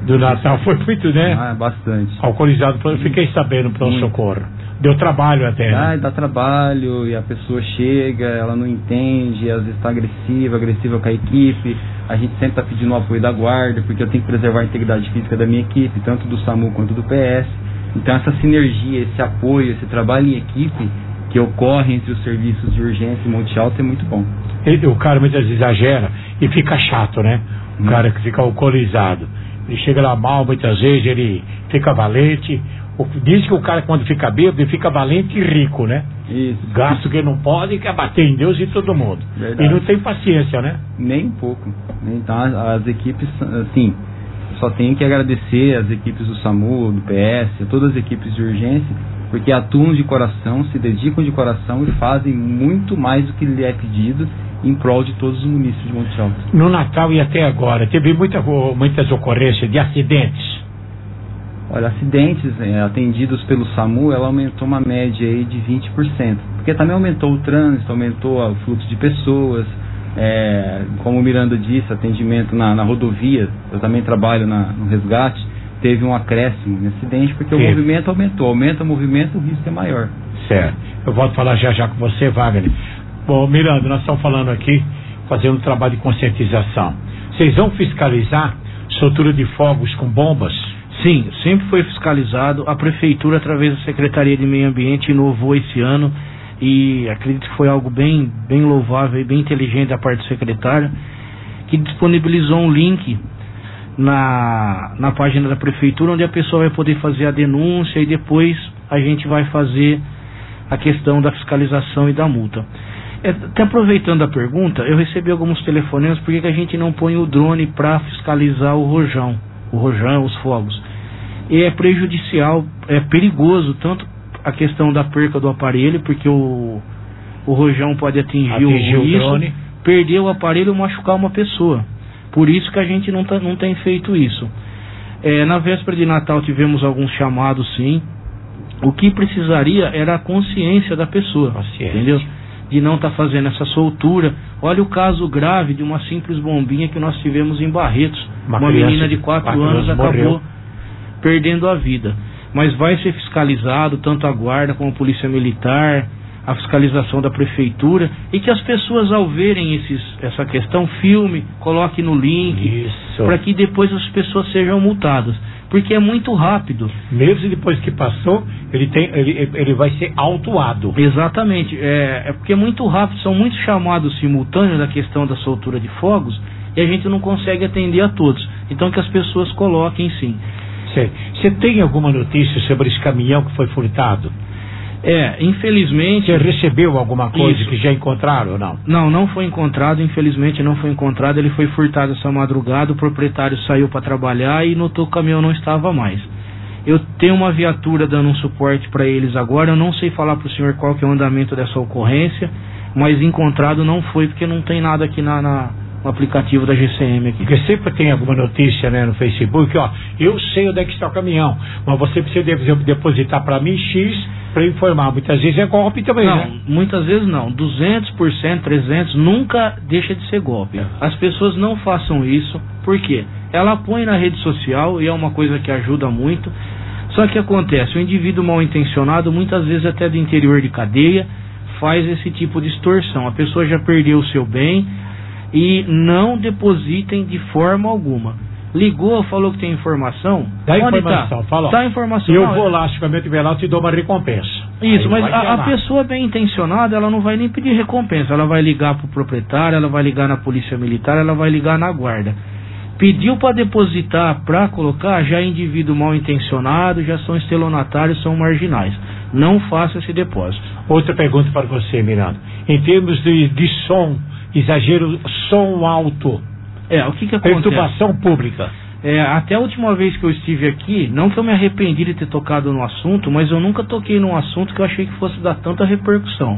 Do Natal foi muito, né? Bastante. Alcoolizado, eu fiquei sabendo pelo socorro. Deu trabalho até, né? Dá trabalho, e a pessoa chega, ela não entende, às vezes está agressiva com a equipe. A gente sempre está pedindo o apoio da guarda, porque eu tenho que preservar a integridade física da minha equipe, tanto do SAMU quanto do PS. Então essa sinergia, esse apoio, esse trabalho em equipe que ocorre entre os serviços de urgência e Monte Alto é muito bom. O cara muitas vezes exagera e fica chato, né? O cara que fica alcoolizado. Ele chega lá mal, muitas vezes ele fica valente. Diz que o cara, quando fica bêbado, ele fica valente e rico, né? Isso. Gasto que não pode, quer bater em Deus e todo mundo. Verdade. E não tem paciência, né? Nem um pouco. Então as equipes, assim, só tenho que agradecer as equipes do SAMU, do PS, todas as equipes de urgência, porque atuam de coração, se dedicam de coração e fazem muito mais do que lhe é pedido em prol de todos os munícipes de Monte Alto. No Natal e até agora, teve muitas ocorrências de acidentes. Olha, acidentes atendidos pelo SAMU, ela aumentou uma média aí de 20%, porque também aumentou o trânsito, aumentou o fluxo de pessoas, como o Miranda disse, atendimento na rodovia, eu também trabalho no resgate, teve um acréscimo em acidente, porque o movimento aumentou, aumenta o movimento, o risco é maior. Certo, eu volto a falar já com você, Wagner. Bom, Miranda, nós estamos falando aqui, fazendo um trabalho de conscientização. Vocês vão fiscalizar soltura de fogos com bombas? Sim, sempre foi fiscalizado. A prefeitura, através da Secretaria de Meio Ambiente, inovou esse ano e acredito que foi algo bem louvável e bem inteligente da parte do secretário, que disponibilizou um link na página da prefeitura, onde a pessoa vai poder fazer a denúncia e depois a gente vai fazer a questão da fiscalização e da multa. Até aproveitando a pergunta, eu recebi alguns telefonemas por que a gente não põe o drone para fiscalizar o rojão, os fogos. E é prejudicial, é perigoso, tanto a questão da perca do aparelho, porque o rojão pode atingir o drone, perder o aparelho e machucar uma pessoa. Por isso que a gente não tem feito isso. Na véspera de Natal tivemos alguns chamados, sim. O que precisaria era a consciência da pessoa, entendeu? De não estar fazendo essa soltura. Olha o caso grave de uma simples bombinha que nós tivemos em Barretos. Uma menina de 4 anos acabou perdendo a vida. Mas vai ser fiscalizado, tanto a guarda como a polícia militar, a fiscalização da prefeitura, e que as pessoas, ao verem essa questão, filme, coloque no link, para que depois as pessoas sejam multadas. Porque é muito rápido. Mesmo depois que passou, ele vai ser autuado. Exatamente. É porque é muito rápido, são muitos chamados simultâneos da questão da soltura de fogos, e a gente não consegue atender a todos. Então que as pessoas coloquem, sim. Você tem alguma notícia sobre esse caminhão que foi furtado? Infelizmente... Você recebeu alguma coisa que já encontraram ou não? Não foi encontrado, infelizmente não foi encontrado. Ele foi furtado essa madrugada, o proprietário saiu para trabalhar e notou que o caminhão não estava mais. Eu tenho uma viatura dando um suporte para eles agora. Eu não sei falar para o senhor qual que é o andamento dessa ocorrência, mas encontrado não foi, porque não tem nada aqui no aplicativo da GCM aqui. Porque sempre tem alguma notícia, né, no Facebook, eu sei onde é que está o caminhão, mas você precisa depositar para mim X para informar. Muitas vezes é golpe também, não, né? Muitas vezes não. 200%, 300%, nunca deixa de ser golpe. As pessoas não façam isso. Por quê? Ela põe na rede social e é uma coisa que ajuda muito. Só que acontece, o indivíduo mal intencionado, muitas vezes até do interior de cadeia, faz esse tipo de extorsão. A pessoa já perdeu o seu bem, e não depositem de forma alguma. Ligou, falou que tem informação. Dá informação, fala. Dá informação. Eu vou lá, se eu tiver lá, eu te dou uma recompensa. Isso, mas a pessoa bem intencionada, ela não vai nem pedir recompensa. Ela vai ligar pro proprietário, ela vai ligar na polícia militar, ela vai ligar na guarda. Pediu para depositar, para colocar, já é indivíduo mal intencionado, já são estelionatários, são marginais. Não faça esse depósito. Outra pergunta para você, Miranda. Em termos de som, exagero, som alto. O que acontece? Perturbação pública. Até a última vez que eu estive aqui, não que eu me arrependi de ter tocado no assunto, mas eu nunca toquei num assunto que eu achei que fosse dar tanta repercussão.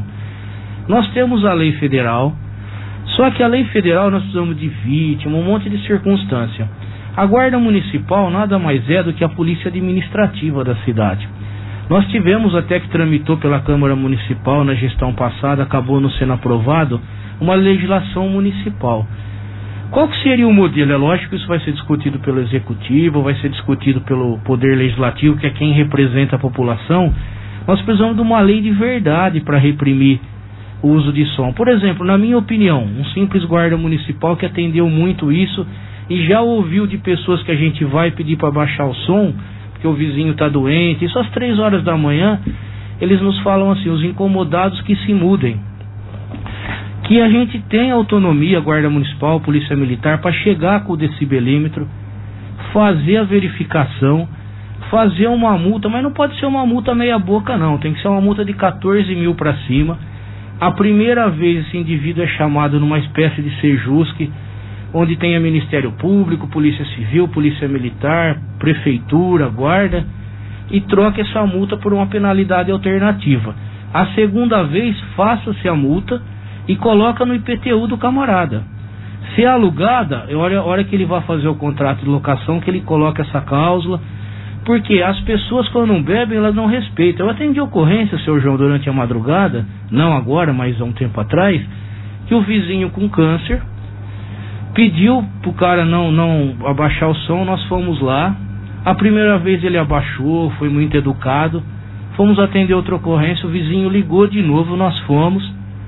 Nós temos a lei federal, só que a lei federal nós precisamos de vítima, um monte de circunstância. A guarda municipal nada mais é do que a polícia administrativa da cidade. Nós tivemos, até que tramitou pela Câmara Municipal na gestão passada, acabou não sendo aprovado, uma legislação municipal. Qual que seria o modelo? É lógico que isso vai ser discutido pelo Executivo, vai ser discutido pelo Poder Legislativo, que é quem representa a população. Nós precisamos de uma lei de verdade para reprimir o uso de som. Por exemplo, na minha opinião, um simples guarda municipal que atendeu muito isso e já ouviu de pessoas que a gente vai pedir para baixar o som, porque o vizinho está doente, isso às 3 horas da manhã, eles nos falam assim, os incomodados que se mudem. Que a gente tem autonomia, guarda municipal, polícia militar, para chegar com o decibelímetro, fazer a verificação, fazer uma multa, mas não pode ser uma multa meia boca não, tem que ser uma multa de 14 mil para cima. A primeira vez esse indivíduo é chamado numa espécie de sejusque, onde tenha Ministério Público, Polícia Civil, Polícia Militar, Prefeitura, Guarda, e troca essa multa por uma penalidade alternativa. A segunda vez, faça-se a multa e coloca no IPTU do camarada. Se é alugada, é hora que ele vai fazer o contrato de locação, que ele coloca essa cláusula, porque as pessoas quando não bebem, elas não respeitam. Eu atendi ocorrência, seu João, durante a madrugada, não agora, mas há um tempo atrás, que o vizinho com câncer pediu pro cara não abaixar o som, nós fomos lá. A primeira vez ele abaixou, foi muito educado. Fomos atender outra ocorrência, o vizinho ligou de novo, nós fomos.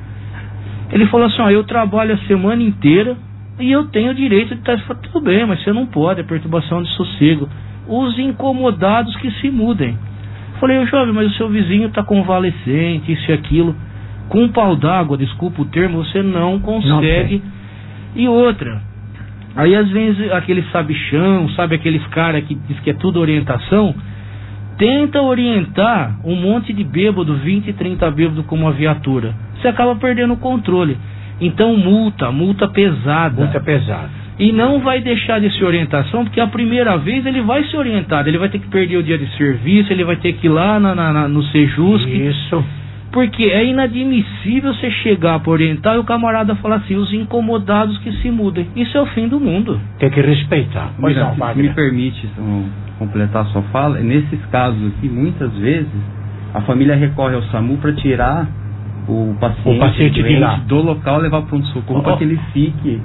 Ele falou assim, eu trabalho a semana inteira e eu tenho o direito de estar... Tudo bem, mas você não pode, é perturbação de sossego. Os incomodados que se mudem. Falei, jovem, mas o seu vizinho está convalescente, isso e aquilo. Com um pau d'água, desculpa o termo, você não consegue. E outra, aí às vezes aquele sabichão, sabe aqueles caras que diz que é tudo orientação, tenta orientar um monte de bêbado, 20, 30 bêbado com uma viatura. Você acaba perdendo o controle. Então multa pesada. Multa pesada. E não vai deixar de ser orientação, porque a primeira vez ele vai ser orientado, ele vai ter que perder o dia de serviço, ele vai ter que ir lá no Sejusc. Isso. Porque é inadmissível você chegar para orientar e o camarada falar assim, os incomodados que se mudem. Isso é o fim do mundo. Tem que respeitar. Pois não, se me permite completar a sua fala, nesses casos aqui, muitas vezes, a família recorre ao SAMU para tirar o paciente de lá do local, levar para um socorro para que ele fique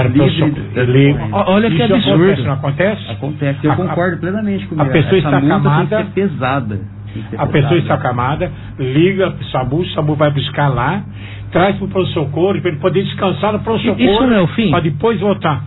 livre. Olha que absurdo. Acontece, não acontece? Acontece, eu concordo plenamente com a pessoa está acamada, tem que ser pesada. A pessoa está acamada, liga para o SAMU vai buscar lá, traz para o pronto-socorro para ele poder descansar no pronto-socorro. Isso não é o fim? Para depois voltar.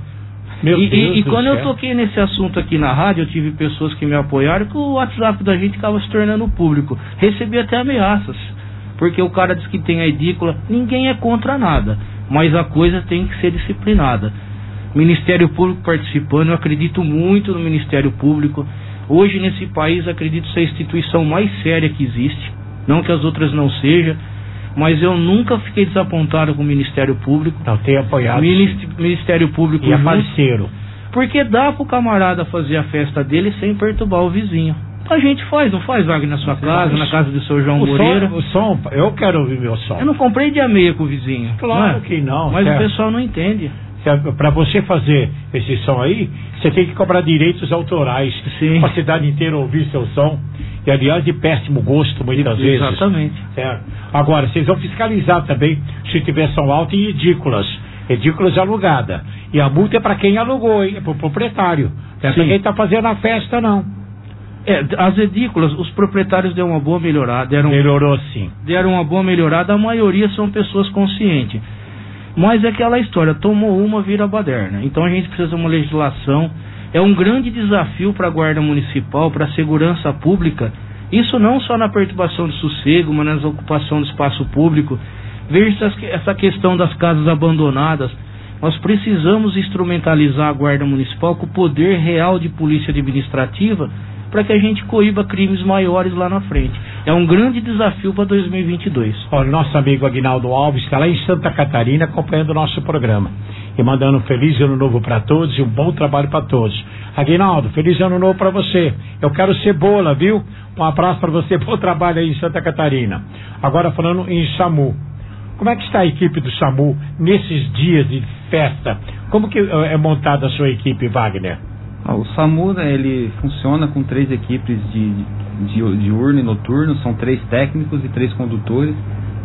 E quando eu toquei nesse assunto aqui na rádio, eu tive pessoas que me apoiaram, que o WhatsApp da gente estava se tornando público. Recebi até ameaças, porque o cara diz que tem a edícula. Ninguém é contra nada, mas a coisa tem que ser disciplinada. Ministério Público participando, eu acredito muito no Ministério Público. Hoje nesse país acredito ser a instituição mais séria que existe, não que as outras não sejam, mas eu nunca fiquei desapontado com o Ministério Público. Não, tem apoiado. Ministério Público e é parceiro. Porque dá pro camarada fazer a festa dele sem perturbar o vizinho. A gente faz, não faz, Wagner, na sua casa, na casa do seu João Moreira? O som, eu quero ouvir meu som. Eu não comprei de meia com o vizinho. Claro que não. Mas o pessoal não entende. Para você fazer esse som aí, você tem que cobrar direitos autorais. Sim. Para a cidade inteira ouvir seu som. E aliás, de péssimo gosto, muitas vezes. Exatamente. Certo? Agora, vocês vão fiscalizar também se tiver som alto e edículas. Edículas alugada. E a multa é para quem alugou, hein? É para o proprietário. Não é para quem está fazendo a festa, não. As edículas, os proprietários deram uma boa melhorada. Melhorou sim. Deram uma boa melhorada, a maioria são pessoas conscientes. Mas é aquela história, tomou uma, vira baderna. Então a gente precisa de uma legislação. É um grande desafio para a Guarda Municipal, para a segurança pública. Isso não só na perturbação de sossego, mas na ocupação do espaço público. Veja essa questão das casas abandonadas. Nós precisamos instrumentalizar a Guarda Municipal com o poder real de polícia administrativa para que a gente coíba crimes maiores lá na frente. É um grande desafio para 2022. Olha, nosso amigo Aguinaldo Alves está lá em Santa Catarina acompanhando o nosso programa e mandando um feliz ano novo para todos e um bom trabalho para todos. Aguinaldo, feliz ano novo para você. Eu quero cebola, viu? Um abraço para você, bom trabalho aí em Santa Catarina. Agora falando em SAMU. Como é que está a equipe do SAMU nesses dias de festa? Como que é montada a sua equipe, Wagner? O SAMU, né, ele funciona com 3 equipes de diurno e noturno, são 3 técnicos e 3 condutores.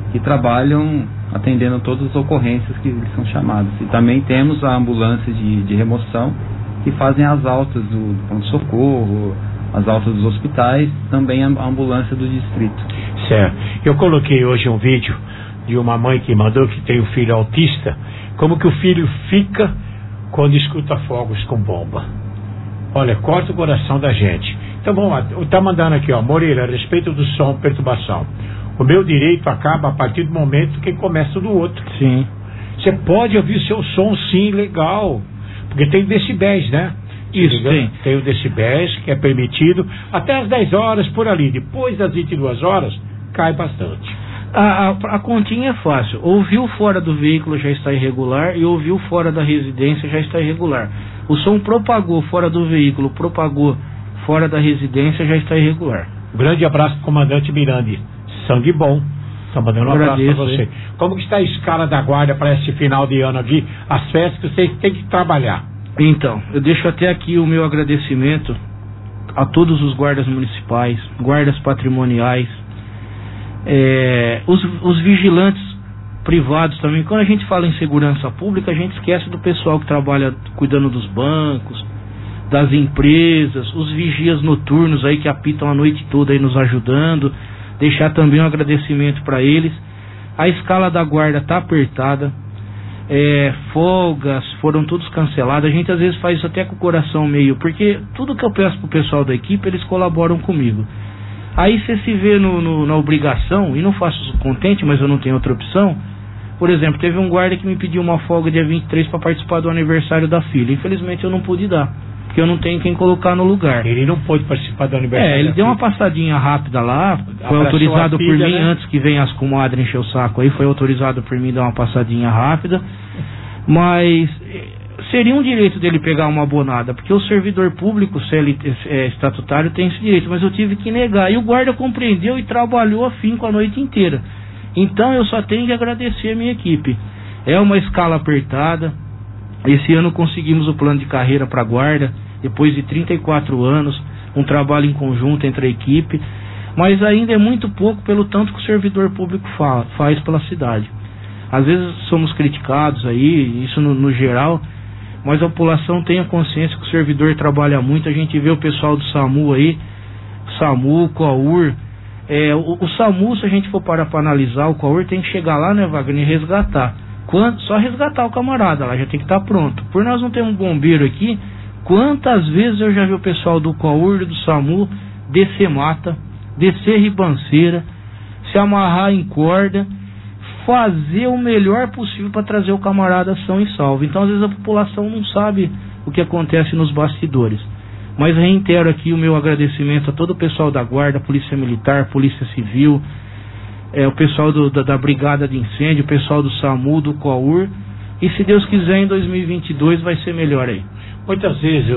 que trabalham atendendo todas as ocorrências que eles são chamados. E também temos a ambulância de remoção, que fazem as altas do pronto-socorro, as altas dos hospitais, também a ambulância do distrito. Certo. Eu coloquei hoje um vídeo de uma mãe que mandou, que tem um filho autista, como que o filho fica quando escuta fogos com bomba. Olha, corta o coração da gente. Então vamos lá, tá mandando aqui, ó, Moreira, a respeito do som, perturbação. O meu direito acaba a partir do momento que começa do outro. Sim. Você pode ouvir seu som, sim, legal. Porque tem decibéis, né? Isso, tem o decibéis, que é permitido, até as 10 horas por ali. Depois das 22 horas, cai bastante. A continha é fácil. Ouviu fora do veículo já está irregular, e ouviu fora da residência já está irregular. O som propagou fora do veículo, propagou fora da residência, já está irregular. Grande abraço pro comandante Mirandi. Sangue bom. Estou mandando um abraço para você. Hein? Como que está a escala da guarda para esse final de ano aqui? As festas que vocês têm que trabalhar. Então, eu deixo até aqui o meu agradecimento a todos os guardas municipais, guardas patrimoniais, os vigilantes privados também. Quando a gente fala em segurança pública, a gente esquece do pessoal que trabalha cuidando dos bancos, das empresas, os vigias noturnos aí que apitam a noite toda aí nos ajudando. Deixar também um agradecimento para eles. A escala da guarda está apertada, folgas foram todos canceladas. A gente às vezes faz isso até com o coração meio, porque tudo que eu peço pro pessoal da equipe, eles colaboram comigo. Aí você se vê na obrigação, e não faço isso contente, mas eu não tenho outra opção. Por exemplo, teve um guarda que me pediu uma folga dia 23 para participar do aniversário da filha. Infelizmente eu não pude dar, porque eu não tenho quem colocar no lugar. Ele não pôde participar do aniversário. Ele deu uma passadinha rápida lá, foi autorizado por mim, né? Antes que venha as comadres encher o saco aí, foi autorizado por mim dar uma passadinha rápida, mas seria um direito dele pegar uma abonada, porque o servidor público estatutário tem esse direito, mas eu tive que negar, e o guarda compreendeu e trabalhou afinco a noite inteira. Então eu só tenho que agradecer a minha equipe. É uma escala apertada. Esse ano conseguimos o plano de carreira para a guarda, depois de 34 anos, um trabalho em conjunto entre a equipe, mas ainda é muito pouco pelo tanto que o servidor público faz pela cidade. Às vezes somos criticados aí, isso no geral, mas a população tem a consciência que o servidor trabalha muito. A gente vê o pessoal do SAMU aí, SAMU, COUR, o SAMU, se a gente for parar para analisar, o COUR tem que chegar lá, né, Wagner, e resgatar. Só resgatar o camarada lá, já tem que estar pronto. Por nós não ter um bombeiro aqui, quantas vezes eu já vi o pessoal do COUR e do SAMU descer mata, descer ribanceira, se amarrar em corda, fazer o melhor possível para trazer o camarada são e salvo. Então às vezes a população não sabe o que acontece nos bastidores. Mas reitero aqui o meu agradecimento a todo o pessoal da guarda, Polícia Militar, Polícia Civil, o pessoal da Brigada de Incêndio, o pessoal do SAMU, do COUR, e se Deus quiser em 2022 vai ser melhor aí. Muitas vezes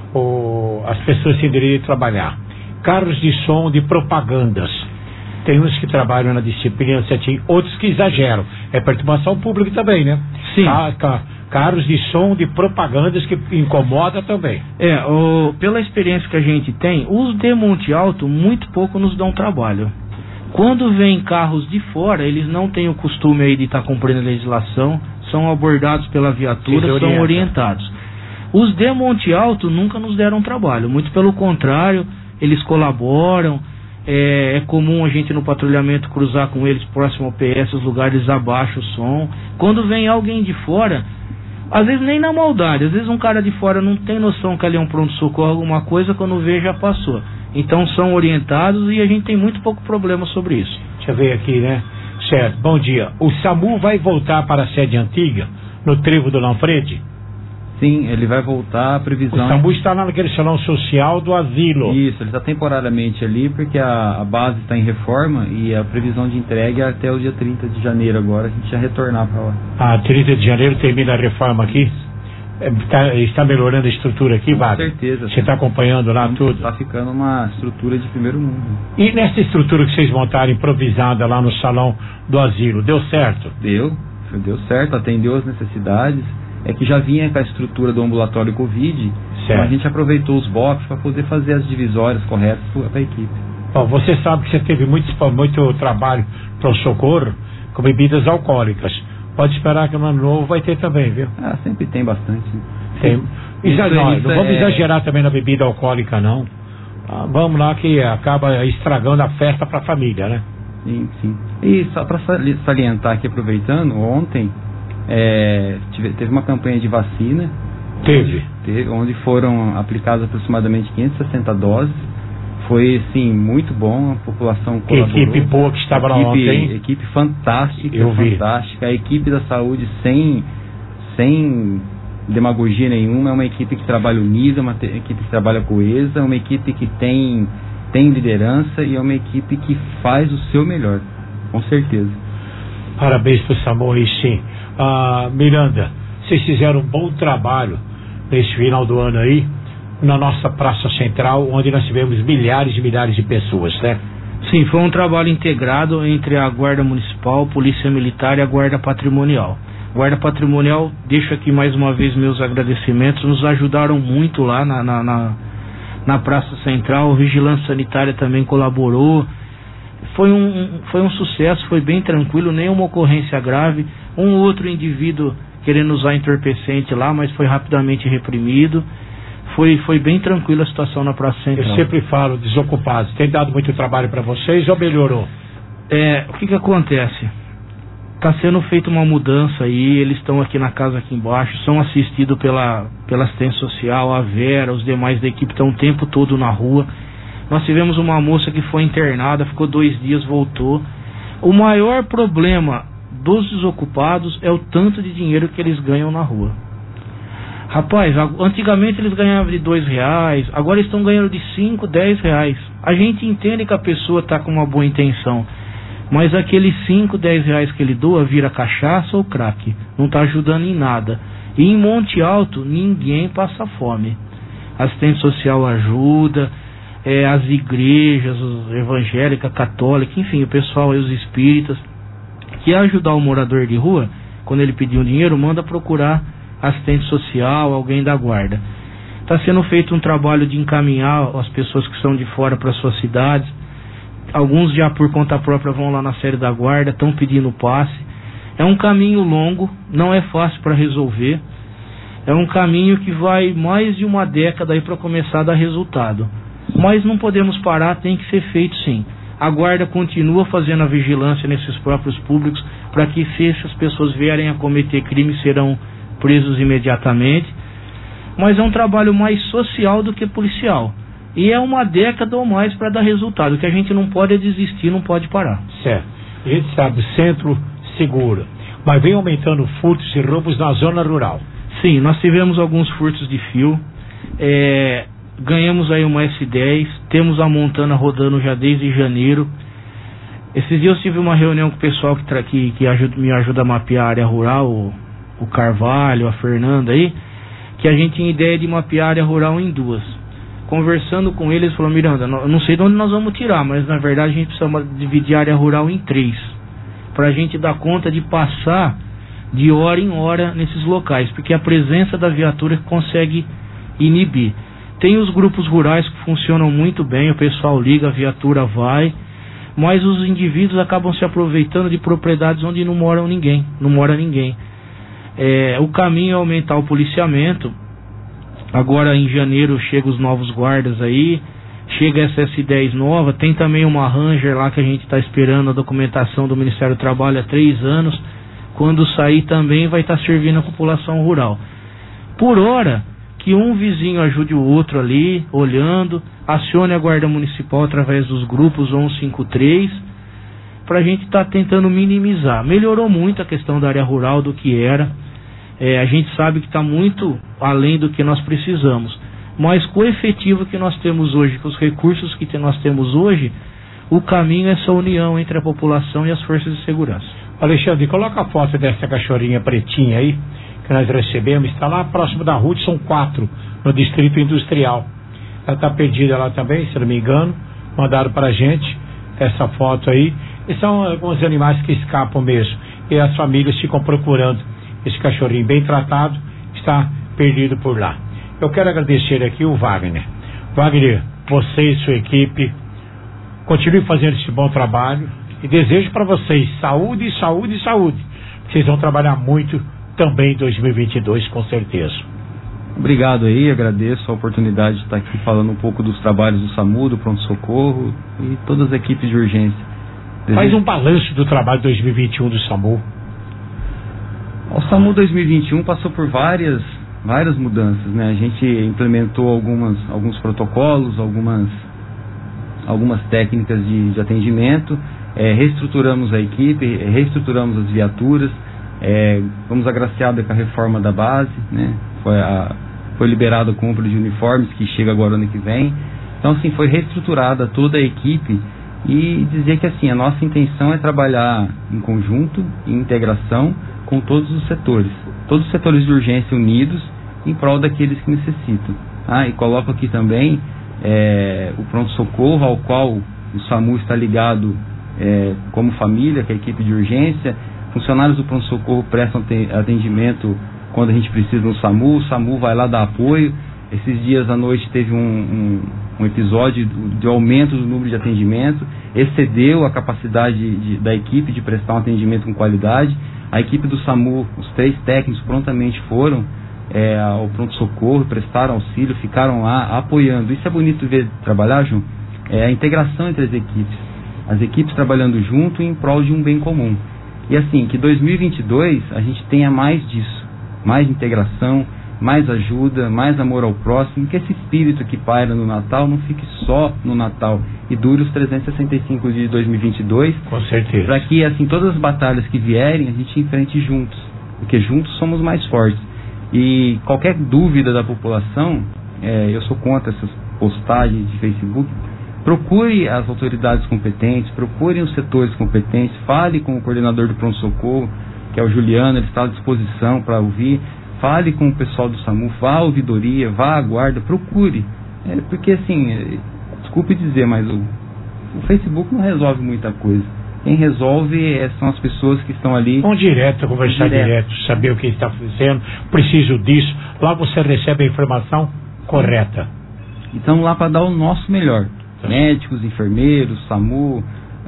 as pessoas têm direito de trabalhar. Carros de som de propagandas. Tem uns que trabalham na disciplina certinho, outros que exageram. É perturbação pública também, né? Sim. Carros de som de propagandas que incomoda também. Pela experiência que a gente tem, os de Monte Alto muito pouco nos dão trabalho. Quando vem carros de fora, eles não têm o costume aí de estar cumprindo a legislação, são abordados pela viatura, são orientados. Os de Monte Alto nunca nos deram trabalho, muito pelo contrário, eles colaboram. É comum a gente no patrulhamento cruzar com eles próximo ao PS, os lugares abaixo o som. Quando vem alguém de fora, às vezes nem na maldade, às vezes um cara de fora não tem noção que ali é um pronto-socorro, alguma coisa, quando vê já passou. Então são orientados e a gente tem muito pouco problema sobre isso. Deixa eu ver aqui, né? Certo, bom dia. O SAMU vai voltar para a sede antiga, no Trevo do Lanfredi? Sim, ele vai voltar, a previsão... O SAMU está lá naquele salão social do asilo. Isso, ele está temporariamente ali, porque a base está em reforma e a previsão de entrega é até o dia 30 de janeiro agora, a gente já retornar para lá. 30 de janeiro termina a reforma aqui? Está melhorando a estrutura aqui, Wagner? Com certeza. Você está acompanhando lá tudo? Está ficando uma estrutura de primeiro mundo. E nessa estrutura que vocês montaram improvisada lá no salão do asilo, deu certo? Deu certo, atendeu as necessidades. É que já vinha com a estrutura do ambulatório Covid, então a gente aproveitou os boxes para poder fazer as divisórias corretas para a equipe. Você sabe que você teve muito trabalho para o socorro, com bebidas alcoólicas. Pode esperar que no ano novo vai ter também, viu? Sempre tem bastante. Tem. Não vamos exagerar também na bebida alcoólica, não. Vamos lá que acaba estragando a festa para a família, né? Sim, sim. E só para salientar aqui, aproveitando, ontem teve uma campanha de vacina. Teve, onde foram aplicadas aproximadamente 560 doses. Foi, sim, muito bom, a população colaborou. Equipe boa que estava lá ontem. Equipe fantástica, Eu vi. fantástica. A equipe da saúde sem demagogia nenhuma, é uma equipe que trabalha unida, uma equipe que trabalha coesa, uma equipe que tem liderança e é uma equipe que faz o seu melhor, com certeza. Parabéns para o SAMU aí, sim. Miranda, vocês fizeram um bom trabalho nesse final do ano aí, na nossa Praça Central, onde nós tivemos milhares e milhares de pessoas, né? Sim, foi um trabalho integrado entre a Guarda Municipal, Polícia Militar e a Guarda Patrimonial. Guarda Patrimonial, deixo aqui mais uma vez meus agradecimentos, nos ajudaram muito lá na Praça Central, a Vigilância Sanitária também colaborou. Foi um sucesso, foi bem tranquilo, nenhuma ocorrência grave. Um outro indivíduo querendo usar entorpecente lá, mas foi rapidamente reprimido. Foi bem tranquila a situação na Praça Central. Eu sempre falo, desocupados, tem dado muito trabalho para vocês ou melhorou? O que acontece? Está sendo feita uma mudança aí, eles estão aqui na casa aqui embaixo, são assistidos pela assistência social, a Vera, os demais da equipe estão o tempo todo na rua. Nós tivemos uma moça que foi internada, ficou 2 dias, voltou. O maior problema dos desocupados é o tanto de dinheiro que eles ganham na rua. Rapaz, antigamente eles ganhavam de R$2, agora eles estão ganhando de R$5, R$10. A gente entende que a pessoa está com uma boa intenção, mas aqueles R$5, R$10 que ele doa vira cachaça ou crack, não está ajudando em nada. E em Monte Alto ninguém passa fome. A assistente social ajuda, as igrejas evangélica, católica, enfim, o pessoal e os espíritas, que ajudar o morador de rua, quando ele pedir um dinheiro, manda procurar assistente social, alguém da guarda. Está sendo feito um trabalho de encaminhar as pessoas que são de fora para suas cidades. Alguns já por conta própria vão lá na sede da guarda, estão pedindo passe. É um caminho longo, não é fácil para resolver. É um caminho que vai mais de uma década aí para começar a dar resultado. Mas não podemos parar, tem que ser feito sim. A guarda continua fazendo a vigilância nesses próprios públicos para que, se essas pessoas vierem a cometer crime, serão presos imediatamente. Mas é um trabalho mais social do que policial. E é uma década ou mais para dar resultado. O que a gente não pode é desistir, não pode parar. Certo. A gente sabe, centro seguro, mas vem aumentando furtos e roubos na zona rural. Sim, nós tivemos alguns furtos de fio. Ganhamos aí uma S10, temos a Montana rodando já desde janeiro. Esses dias eu tive uma reunião com o pessoal que me ajuda a mapear a área rural, o Carvalho, a Fernanda aí, que a gente tinha ideia de mapear a área rural em 2. Conversando com eles, falou: Miranda, não sei de onde nós vamos tirar, mas na verdade a gente precisa dividir a área rural em 3, para a gente dar conta de passar de hora em hora nesses locais, porque a presença da viatura consegue inibir. Tem os grupos rurais que funcionam muito bem, o pessoal liga, a viatura vai, mas os indivíduos acabam se aproveitando de propriedades onde não mora ninguém. O caminho é aumentar o policiamento. Agora em janeiro chegam os novos guardas aí, chega essa S10 nova, tem também uma Ranger lá que a gente está esperando a documentação do Ministério do Trabalho há 3 anos. Quando sair também vai estar servindo a população rural. Por hora, que um vizinho ajude o outro ali, olhando, acione a Guarda Municipal através dos grupos 153, para a gente estar tentando minimizar. Melhorou muito a questão da área rural do que era. A gente sabe que está muito além do que nós precisamos, mas com o efetivo que nós temos hoje, com os recursos que nós temos hoje, o caminho é essa união entre a população e as forças de segurança. Alexandre, coloca a foto dessa cachorrinha pretinha aí, que nós recebemos, está lá próximo da Hudson 4, no Distrito Industrial. Ela está perdida lá também, se não me engano, mandaram para a gente essa foto aí. E são alguns animais que escapam mesmo, e as famílias ficam procurando esse cachorrinho bem tratado, está perdido por lá. Eu quero agradecer aqui o Wagner. Wagner, você e sua equipe, continue fazendo esse bom trabalho, E desejo para vocês saúde, saúde, saúde. Vocês vão trabalhar muito também em 2022, com certeza. Obrigado aí, agradeço a oportunidade de estar aqui falando um pouco dos trabalhos do SAMU, do pronto-socorro e todas as equipes de urgência. Faz um balanço do trabalho de 2021 do SAMU. O SAMU 2021 passou por várias mudanças, né? A gente implementou alguns protocolos, algumas técnicas de atendimento, reestruturamos a equipe, reestruturamos as viaturas, fomos agraciados com a reforma da base, né? Foi liberada a compra de uniformes que chega agora ano que vem. Então, assim, foi reestruturada toda a equipe e dizer que, assim, a nossa intenção é trabalhar em conjunto, em integração com todos os setores de urgência unidos em prol daqueles que necessitam. E coloco aqui também o pronto-socorro, ao qual o SAMU está ligado como família, que é a equipe de urgência. Funcionários do pronto-socorro prestam atendimento quando a gente precisa no SAMU, o SAMU vai lá dar apoio. Esses dias à noite teve um episódio de aumento do número de atendimento, excedeu a capacidade da equipe de prestar um atendimento com qualidade. A equipe do SAMU, os 3 técnicos prontamente foram ao pronto-socorro, prestaram auxílio, ficaram lá apoiando. Isso é bonito de ver trabalhar, João. A integração entre as equipes trabalhando junto em prol de um bem comum. E assim, que 2022 a gente tenha mais disso, mais integração, mais ajuda, mais amor ao próximo, que esse espírito que paira no Natal não fique só no Natal e dure os 365 dias de 2022. Com certeza. Para que, assim, todas as batalhas que vierem, a gente enfrente juntos, porque juntos somos mais fortes. E qualquer dúvida da população, eu sou contra essas postagens de Facebook, procure as autoridades competentes, procurem os setores competentes, fale com o coordenador do pronto-socorro, que é o Juliano, ele está à disposição para ouvir. Fale com o pessoal do SAMU, vá à ouvidoria, vá à guarda, procure. Porque, assim, desculpe dizer, mas o Facebook não resolve muita coisa. Quem resolve são as pessoas que estão ali. Vão direto, conversar direto, saber o que está fazendo, preciso disso. Lá você recebe a informação correta. E estamos lá para dar o nosso melhor. Médicos, enfermeiros, SAMU,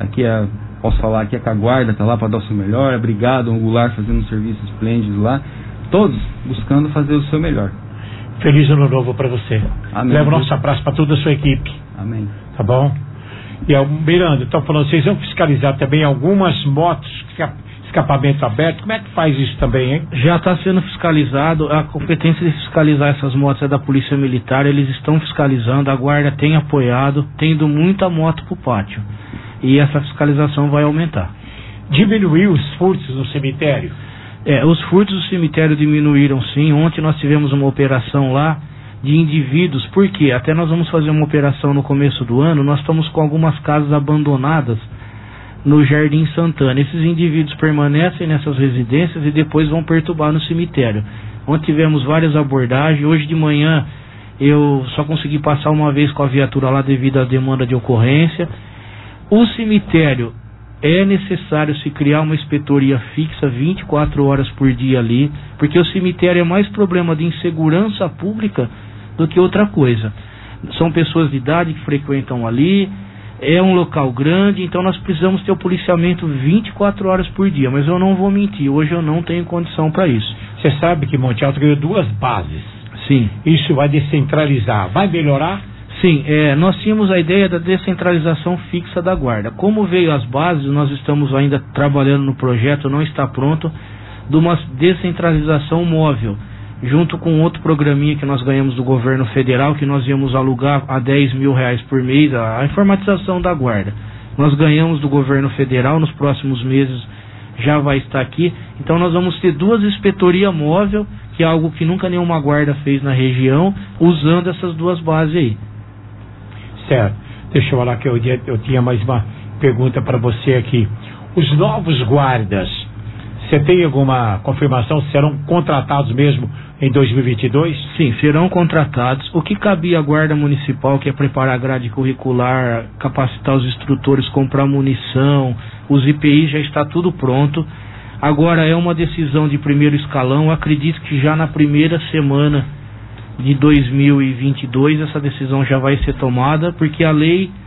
posso falar aqui que a guarda está lá para dar o seu melhor, a brigada, o Angular fazendo um serviço esplêndido lá. Todos buscando fazer o seu melhor. Feliz ano novo para você. Amém. Leva o nosso abraço para toda a sua equipe. Amém. Tá bom? E a Miranda, estão falando, vocês vão fiscalizar também algumas motos, escapamento aberto. Como é que faz isso também, hein? Já está sendo fiscalizado. A competência de fiscalizar essas motos é da Polícia Militar. Eles estão fiscalizando. A Guarda tem apoiado, tendo muita moto para o pátio. E essa fiscalização vai aumentar. Diminuiu os furtos no cemitério? Os furtos do cemitério diminuíram, sim. Ontem nós tivemos uma operação lá de indivíduos, porque até nós vamos fazer uma operação no começo do ano. Nós estamos com algumas casas abandonadas no Jardim Santana. Esses indivíduos permanecem nessas residências e depois vão perturbar no cemitério. Ontem tivemos várias abordagens. Hoje de manhã eu só consegui passar uma vez com a viatura lá devido à demanda de ocorrência. O cemitério, é necessário se criar uma inspetoria fixa 24 horas por dia ali, porque o cemitério é mais problema de insegurança pública do que outra coisa. São pessoas de idade que frequentam ali, é um local grande, então nós precisamos ter o policiamento 24 horas por dia, mas eu não vou mentir, hoje eu não tenho condição para isso. Você sabe que Monte Alto ganhou 2 bases. Sim. Isso vai descentralizar, vai melhorar? Sim, nós tínhamos a ideia da descentralização fixa da guarda. Como veio as bases, nós estamos ainda trabalhando no projeto, não está pronto, de uma descentralização móvel, junto com outro programinha que nós ganhamos do governo federal, que nós íamos alugar a R$10 mil por mês, a informatização da guarda. Nós ganhamos do governo federal, nos próximos meses já vai estar aqui. Então nós vamos ter 2 inspetorias móveis, que é algo que nunca nenhuma guarda fez na região, usando essas 2 bases aí. Certo. Deixa eu falar que eu tinha mais uma pergunta para você aqui. Os novos guardas, você tem alguma confirmação? Serão contratados mesmo em 2022? Sim, serão contratados. O que cabia à Guarda Municipal, que é preparar a grade curricular, capacitar os instrutores, comprar munição, os IPIs, já está tudo pronto. Agora é uma decisão de primeiro escalão. Eu acredito que já na primeira semana de 2022 essa decisão já vai ser tomada, porque a lei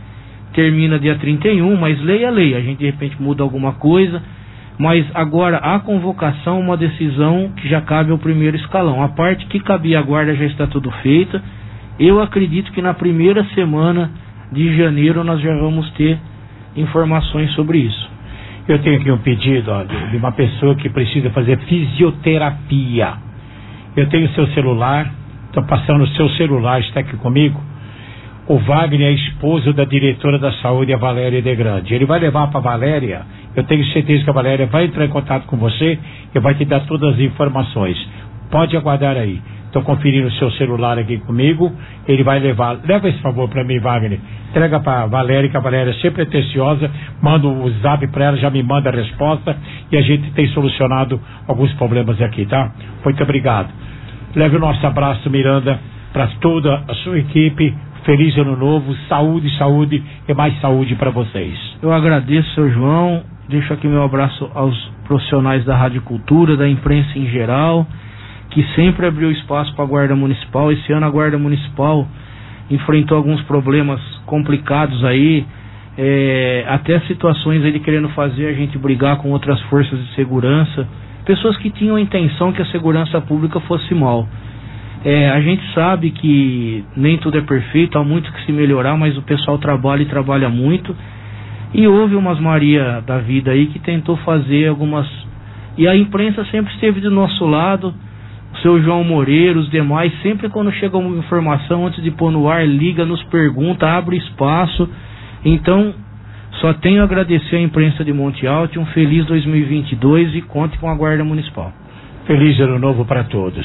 termina dia 31, mas lei é lei, a gente de repente muda alguma coisa, mas agora a convocação é uma decisão que já cabe ao primeiro escalão. A parte que cabia à guarda já está tudo feita. Eu acredito que na primeira semana de janeiro nós já vamos ter informações sobre isso. Eu tenho aqui um pedido, ó, de uma pessoa que precisa fazer fisioterapia. Eu tenho seu celular, estou passando o seu celular, está aqui comigo. O Wagner é esposo da diretora da saúde, a Valéria de Grande. Ele vai levar para a Valéria, eu tenho certeza que a Valéria vai entrar em contato com você e vai te dar todas as informações. Pode aguardar aí. Estou conferindo o seu celular aqui comigo, ele vai levar. Leva esse favor para mim, Wagner. Entrega para a Valéria, que a Valéria é sempre atenciosa. Manda o zap para ela, já me manda a resposta e a gente tem solucionado alguns problemas aqui, tá? Muito obrigado. Leve o nosso abraço, Miranda, para toda a sua equipe. Feliz ano novo, saúde, saúde e mais saúde para vocês. Eu agradeço, seu João. Deixo aqui meu abraço aos profissionais da Rádio Cultura, da imprensa em geral, que sempre abriu espaço para a Guarda Municipal. Esse ano a Guarda Municipal enfrentou alguns problemas complicados aí, até situações aí de querendo fazer a gente brigar com outras forças de segurança, pessoas que tinham a intenção que a segurança pública fosse mal. A gente sabe que nem tudo é perfeito, há muito que se melhorar, mas o pessoal trabalha e trabalha muito, e houve umas Maria da vida aí que tentou fazer algumas, e a imprensa sempre esteve do nosso lado. O seu João Moreira, os demais, sempre quando chega uma informação, antes de pôr no ar, liga, nos pergunta, abre espaço. Então, só tenho a agradecer à imprensa de Monte Alto, um feliz 2022 e conte com a Guarda Municipal. Feliz ano novo para todos.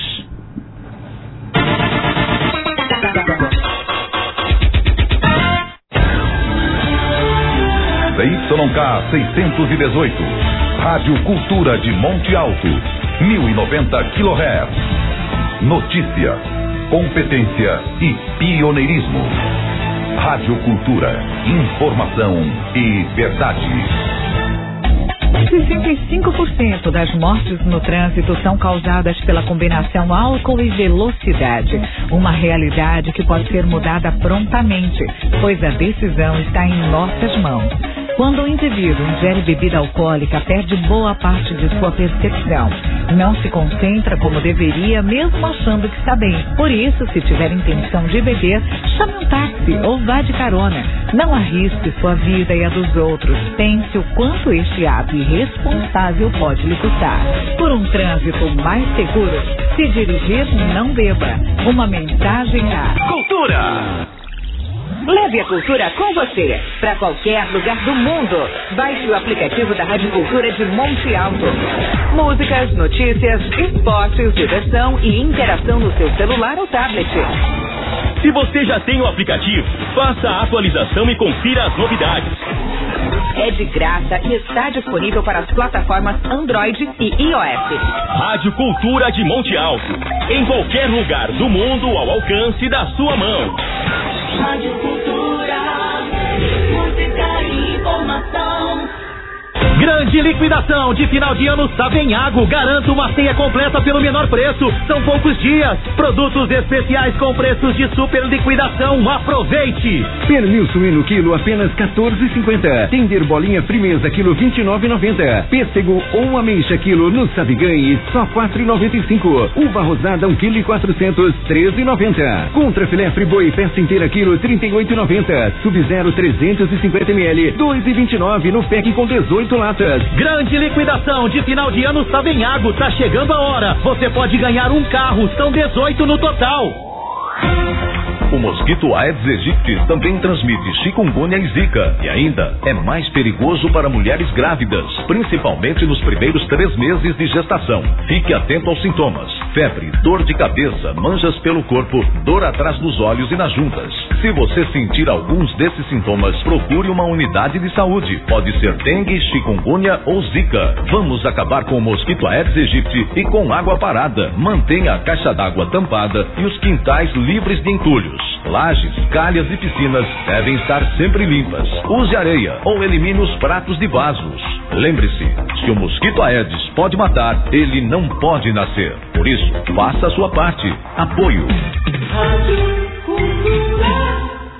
ZYK 618, Rádio Cultura de Monte Alto, 1090 kHz. Notícia, competência e pioneirismo. Rádio Cultura, informação e verdade. 65% das mortes no trânsito são causadas pela combinação álcool e velocidade. Uma realidade que pode ser mudada prontamente, pois a decisão está em nossas mãos. Quando o indivíduo ingere bebida alcoólica, perde boa parte de sua percepção. Não se concentra como deveria, mesmo achando que está bem. Por isso, se tiver intenção de beber, chame um táxi ou vá de carona. Não arrisque sua vida e a dos outros. Pense o quanto este ato irresponsável pode lhe custar. Por um trânsito mais seguro, se dirigir, não beba. Uma mensagem a Cultura. Leve a cultura com você, para qualquer lugar do mundo. Baixe o aplicativo da Rádio Cultura de Monte Alto. Músicas, notícias, esportes, diversão e interação no seu celular ou tablet. Se você já tem o aplicativo, faça a atualização e confira as novidades. É de graça e está disponível para as plataformas Android e iOS. Rádio Cultura de Monte Alto. Em qualquer lugar do mundo ao alcance da sua mão. Rádio Cultura, música e informação. Grande liquidação de final de ano Savenhago. Garanta uma ceia completa pelo menor preço. São poucos dias. Produtos especiais com preços de super liquidação. Aproveite. Pernil suíno quilo apenas 14,50. Tender bolinha frimeza quilo 29,90. Pêssego ou ameixa quilo no Sabiganhe só 4,95. Uva rosada 1 kg 400 13,90. Contra filé friboi peça inteira quilo 38,90. Sub-zero 350 ml 2,29 no PEC com 18 latas. Grande liquidação de final de ano Savenhago. Tá chegando a hora. Você pode ganhar um carro. São 18 no total. O mosquito Aedes aegypti também transmite chikungunya e zika. E ainda é mais perigoso para mulheres grávidas, principalmente nos primeiros 3 meses de gestação. Fique atento aos sintomas: febre, dor de cabeça, manchas pelo corpo, dor atrás dos olhos e nas juntas. Se você sentir alguns desses sintomas, procure uma unidade de saúde. Pode ser dengue, chikungunya ou zika. Vamos acabar com o mosquito Aedes aegypti e com água parada. Mantenha a caixa d'água tampada e os quintais livres de entulhos. Lajes, calhas e piscinas devem estar sempre limpas. Use areia ou elimine os pratos de vasos. Lembre-se, se o mosquito Aedes pode matar, ele não pode nascer. Por isso, faça a sua parte. Apoio.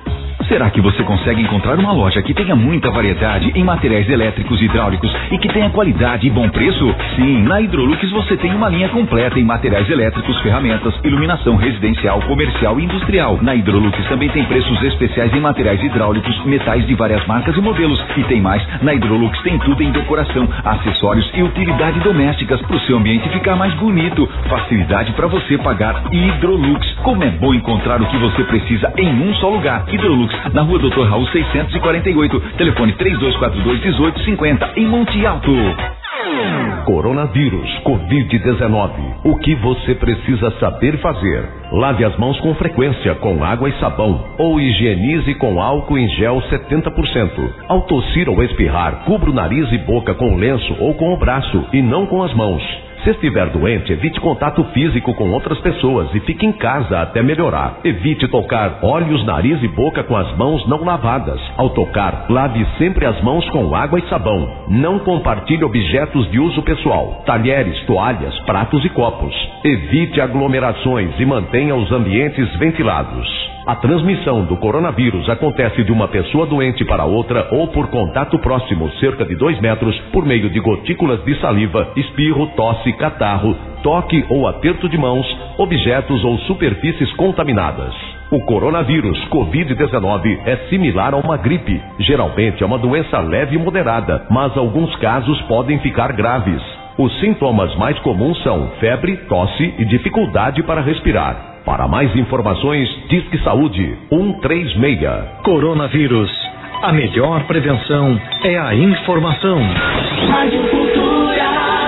Será que você consegue encontrar uma loja que tenha muita variedade em materiais elétricos e hidráulicos e que tenha qualidade e bom preço? Sim, na Hidrolux você tem uma linha completa em materiais elétricos, ferramentas, iluminação residencial, comercial e industrial. Na Hidrolux também tem preços especiais em materiais hidráulicos, metais de várias marcas e modelos. E tem mais, na Hidrolux tem tudo em decoração, acessórios e utilidade domésticas para o seu ambiente ficar mais bonito. Facilidade para você pagar. Hidrolux. Como é bom encontrar o que você precisa em um só lugar. Hidrolux, na Rua Doutor Raul 648, telefone 3242-1850, em Monte Alto. Coronavírus, Covid-19. O que você precisa saber fazer? Lave as mãos com frequência com água e sabão ou higienize com álcool em gel 70%. Ao tossir ou espirrar, cubra o nariz e boca com lenço ou com o braço e não com as mãos. Se estiver doente, evite contato físico com outras pessoas e fique em casa até melhorar. Evite tocar olhos, nariz e boca com as mãos não lavadas. Ao tocar, lave sempre as mãos com água e sabão. Não compartilhe objetos de uso pessoal, talheres, toalhas, pratos e copos. Evite aglomerações e mantenha os ambientes ventilados. A transmissão do coronavírus acontece de uma pessoa doente para outra ou por contato próximo, cerca de 2 metros, por meio de gotículas de saliva, espirro, tosse, catarro, toque ou aperto de mãos, objetos ou superfícies contaminadas. O coronavírus Covid-19 é similar a uma gripe. Geralmente é uma doença leve e moderada, mas alguns casos podem ficar graves. Os sintomas mais comuns são febre, tosse e dificuldade para respirar. Para mais informações, Disque Saúde 136. Coronavírus. A melhor prevenção é a informação. Rádio Cultura,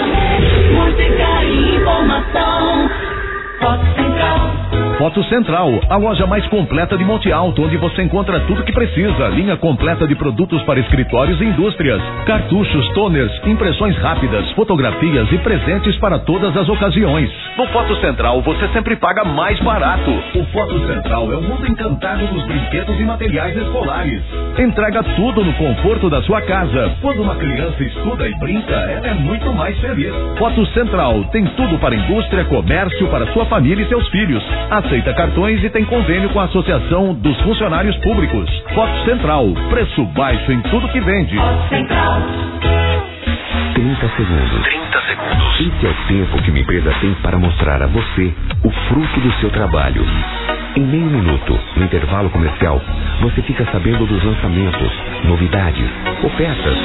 música e informação. Foto Central. Foto Central, a loja mais completa de Monte Alto, onde você encontra tudo que precisa. Linha completa de produtos para escritórios e indústrias, cartuchos, toners, impressões rápidas, fotografias e presentes para todas as ocasiões. No Foto Central você sempre paga mais barato. O Foto Central é o mundo encantado dos brinquedos e materiais escolares. Entrega tudo no conforto da sua casa. Quando uma criança estuda e brinca, ela é muito mais feliz. Foto Central tem tudo para indústria, comércio, para sua família e seus filhos. Aceita cartões e tem convênio com a Associação dos Funcionários Públicos. Foto Central, preço baixo em tudo que vende. Foto Central. 30 segundos. 30 segundos. Esse é o tempo que uma empresa tem para mostrar a você o fruto do seu trabalho. Em meio minuto, no intervalo comercial, você fica sabendo dos lançamentos, novidades, ofertas.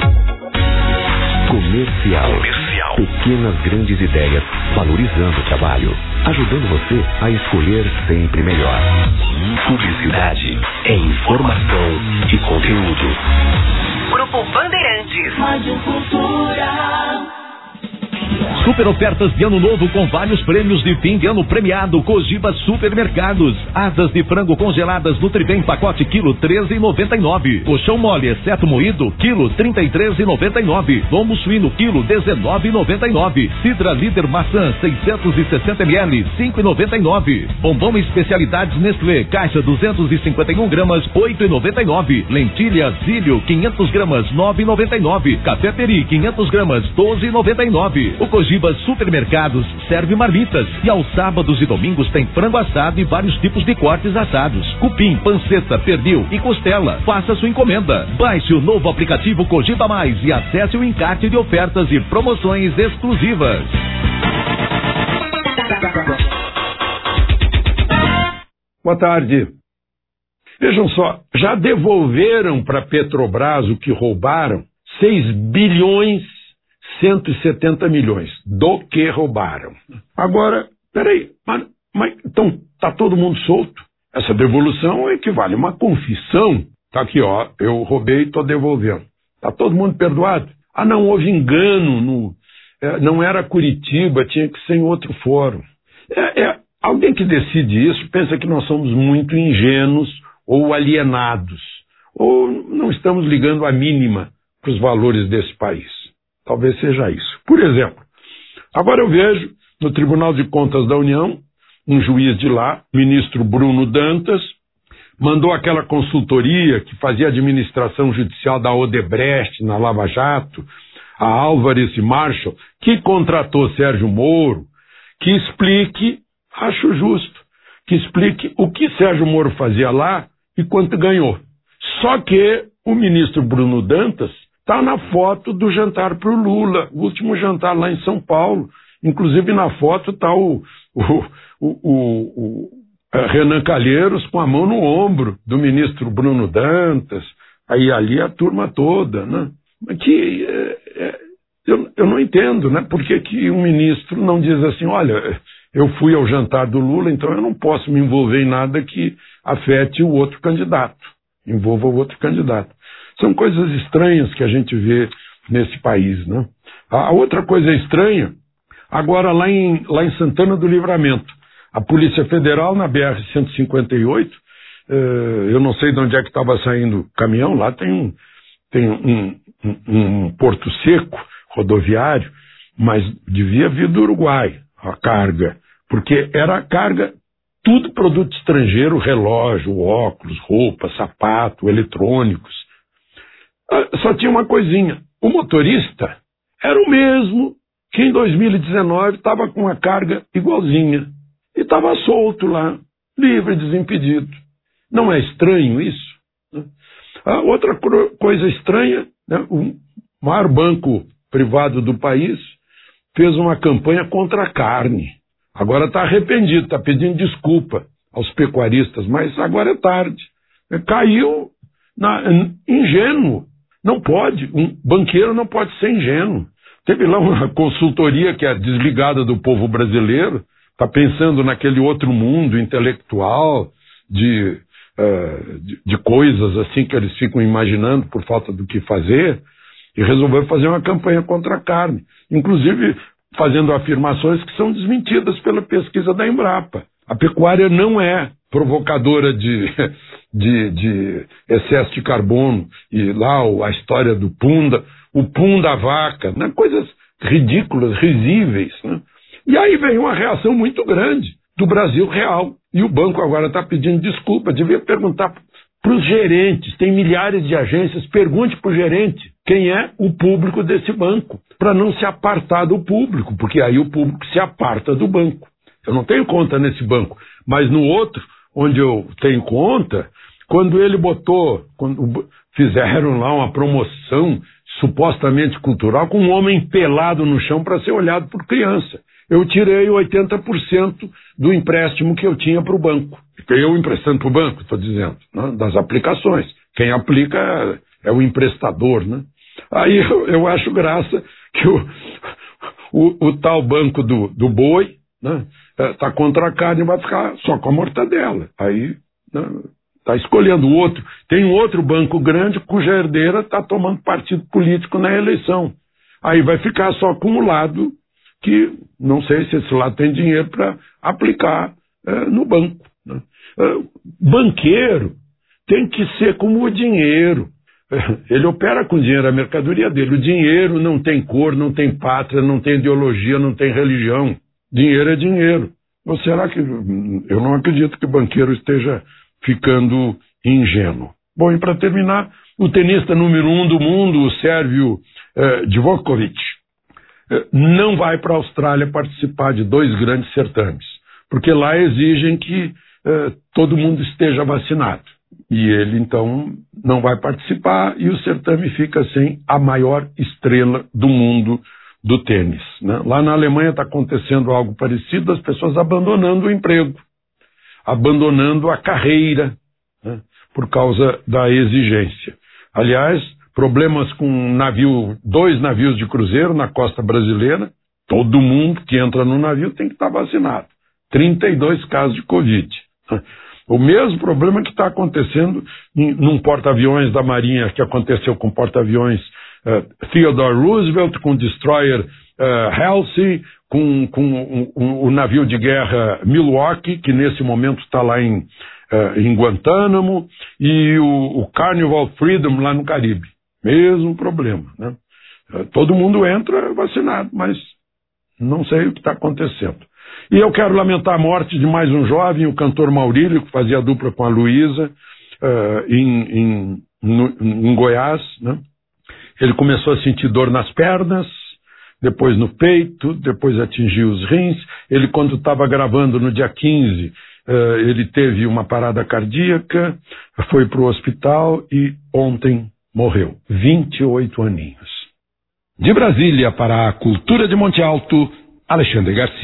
Comercial. Pequenas grandes ideias, valorizando o trabalho, ajudando você a escolher sempre melhor. Publicidade é informação e conteúdo. Grupo Bandeirantes. Rádio Cultura. Super ofertas de ano novo com vários prêmios de fim de ano premiado. Cogiba Supermercados. Asas de frango congeladas Nutribem pacote quilo 13,99. Colchão mole exceto moído quilo 33,99. Lomo suíno quilo 19,99. Cidra Líder maçã 660 ml 5,99. Bombom especialidades Nestlé caixa 251 gramas 8,99. Lentilha Zílio 500 gramas 9,99. Café Peri 500 gramas 12,99. O Cogiba Supermercados serve marmitas e aos sábados e domingos tem frango assado e vários tipos de cortes assados, cupim, panceta, pernil e costela. Faça sua encomenda. Baixe o novo aplicativo Cogiba Mais e acesse o encarte de ofertas e promoções exclusivas. Boa tarde. Vejam só, já devolveram para a Petrobras o que roubaram? 6 bilhões 170 milhões do que roubaram. Agora, peraí, mas então tá todo mundo solto? Essa devolução equivale a uma confissão. Tá aqui, ó, eu roubei e tô devolvendo. Tá todo mundo perdoado? Ah, não, houve engano, não era Curitiba, tinha que ser em outro fórum. Alguém que decide isso pensa que nós somos muito ingênuos ou alienados, ou não estamos ligando a mínima para os valores desse país. Talvez seja isso. Por exemplo, agora eu vejo no Tribunal de Contas da União, um juiz de lá, ministro Bruno Dantas, mandou aquela consultoria que fazia administração judicial da Odebrecht na Lava Jato, a Álvares e Marshall, que contratou Sérgio Moro, que explique, acho justo, que explique o que Sérgio Moro fazia lá e quanto ganhou. Só que o ministro Bruno Dantas está na foto do jantar para o Lula, o último jantar lá em São Paulo. Inclusive na foto está o Renan Calheiros com a mão no ombro do ministro Bruno Dantas, aí ali a turma toda, né? Que eu não entendo, né? Por que um ministro não diz assim, olha, eu fui ao jantar do Lula, então eu não posso me envolver em nada que afete o outro candidato, envolva o outro candidato. São coisas estranhas que a gente vê nesse país, né? A outra coisa estranha, agora lá em Santana do Livramento, a Polícia Federal na BR-158, eu não sei de onde é que estava saindo o caminhão, lá tem um porto seco, rodoviário, mas devia vir do Uruguai, a carga, porque era a carga, tudo produto estrangeiro, relógio, óculos, roupa, sapato, eletrônicos. Só tinha uma coisinha, o motorista era o mesmo que em 2019 estava com a carga igualzinha e estava solto lá, livre, desimpedido. Não é estranho isso? Né? Outra coisa estranha, né? O maior banco privado do país fez uma campanha contra a carne. Agora está arrependido, está pedindo desculpa aos pecuaristas, mas agora é tarde. Caiu ingênuo. Não pode, um banqueiro não pode ser ingênuo. Teve lá uma consultoria que é desligada do povo brasileiro, está pensando naquele outro mundo intelectual de coisas assim que eles ficam imaginando por falta do que fazer, e resolveu fazer uma campanha contra a carne, inclusive fazendo afirmações que são desmentidas pela pesquisa da Embrapa. A pecuária não é provocadora de excesso de carbono, e lá a história do punda, o pum da vaca, né? Coisas ridículas, risíveis, né? E aí vem uma reação muito grande do Brasil Real, e o banco agora está pedindo desculpa. Devia perguntar para os gerentes, tem milhares de agências, pergunte para o gerente quem é o público desse banco, para não se apartar do público, porque aí o público se aparta do banco. Eu não tenho conta nesse banco, mas no outro, onde eu tenho conta, quando fizeram lá uma promoção supostamente cultural com um homem pelado no chão para ser olhado por criança, eu tirei 80% do empréstimo que eu tinha para o banco. Eu emprestando para o banco, estou dizendo, né, das aplicações. Quem aplica é o emprestador, né? Aí eu acho graça que o tal banco do boi, né, tá contra a carne e vai ficar só com a mortadela. Aí, né, tá escolhendo o outro. Tem um outro banco grande cuja herdeira está tomando partido político na eleição. Aí vai ficar só com o lado que não sei se esse lado tem dinheiro para aplicar no banco, né? Banqueiro tem que ser como o dinheiro. Ele opera com dinheiro, a mercadoria dele. O dinheiro não tem cor, não tem pátria, não tem ideologia, não tem religião. Dinheiro é dinheiro. Ou será que... Eu não acredito que o banqueiro esteja ficando ingênuo. Bom, e para terminar, o tenista número 1 do mundo, o sérvio Djokovic, não vai para a Austrália participar de 2 grandes certames, porque lá exigem que todo mundo esteja vacinado. E ele, então, não vai participar e o certame fica sem a maior estrela do mundo do tênis, né? Lá na Alemanha está acontecendo algo parecido, as pessoas abandonando o emprego, abandonando a carreira, né, por causa da exigência. Aliás, problemas com 2 navios de cruzeiro na costa brasileira, todo mundo que entra no navio tem que estar vacinado. 32 casos de Covid. O mesmo problema que está acontecendo num porta-aviões da Marinha, que aconteceu com o porta-aviões Theodore Roosevelt, com o destroyer Halsey, com o navio de guerra Milwaukee, que nesse momento está lá em Guantánamo, e o Carnival Freedom lá no Caribe. Mesmo problema, né? Todo mundo entra vacinado, mas não sei o que está acontecendo. E eu quero lamentar a morte de mais um jovem, o cantor Maurílio, que fazia dupla com a Luísa, em Goiás, né? Ele começou a sentir dor nas pernas, depois no peito, depois atingiu os rins. Ele, quando estava gravando no dia 15, Ele teve uma parada cardíaca, foi para o hospital e ontem morreu. 28 aninhos. De Brasília para a Cultura de Monte Alto, Alexandre Garcia.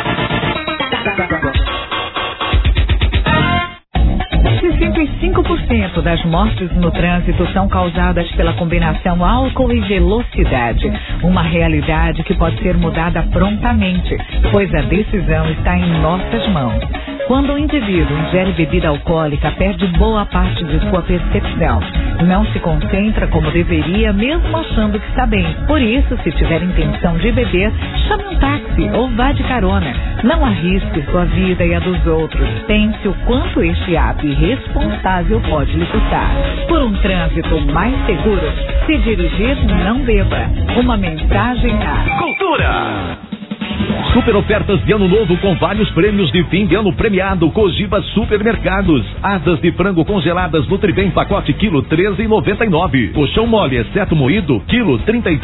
65% das mortes no trânsito são causadas pela combinação álcool e velocidade. Uma realidade que pode ser mudada prontamente, pois a decisão está em nossas mãos. Quando o indivíduo ingere bebida alcoólica, perde boa parte de sua percepção. Não se concentra como deveria, mesmo achando que está bem. Por isso, se tiver intenção de beber, chame um táxi ou vá de carona. Não arrisque sua vida e a dos outros. Pense o quanto este ato irresponsável pode lhe custar. Por um trânsito mais seguro, se dirigir, não beba. Uma mensagem a Cultura! Super ofertas de ano novo com vários prêmios de fim de ano premiado. Cogiba Supermercados. Asas de frango congeladas Nutribem pacote quilo 13,99. Colchão mole exceto moído quilo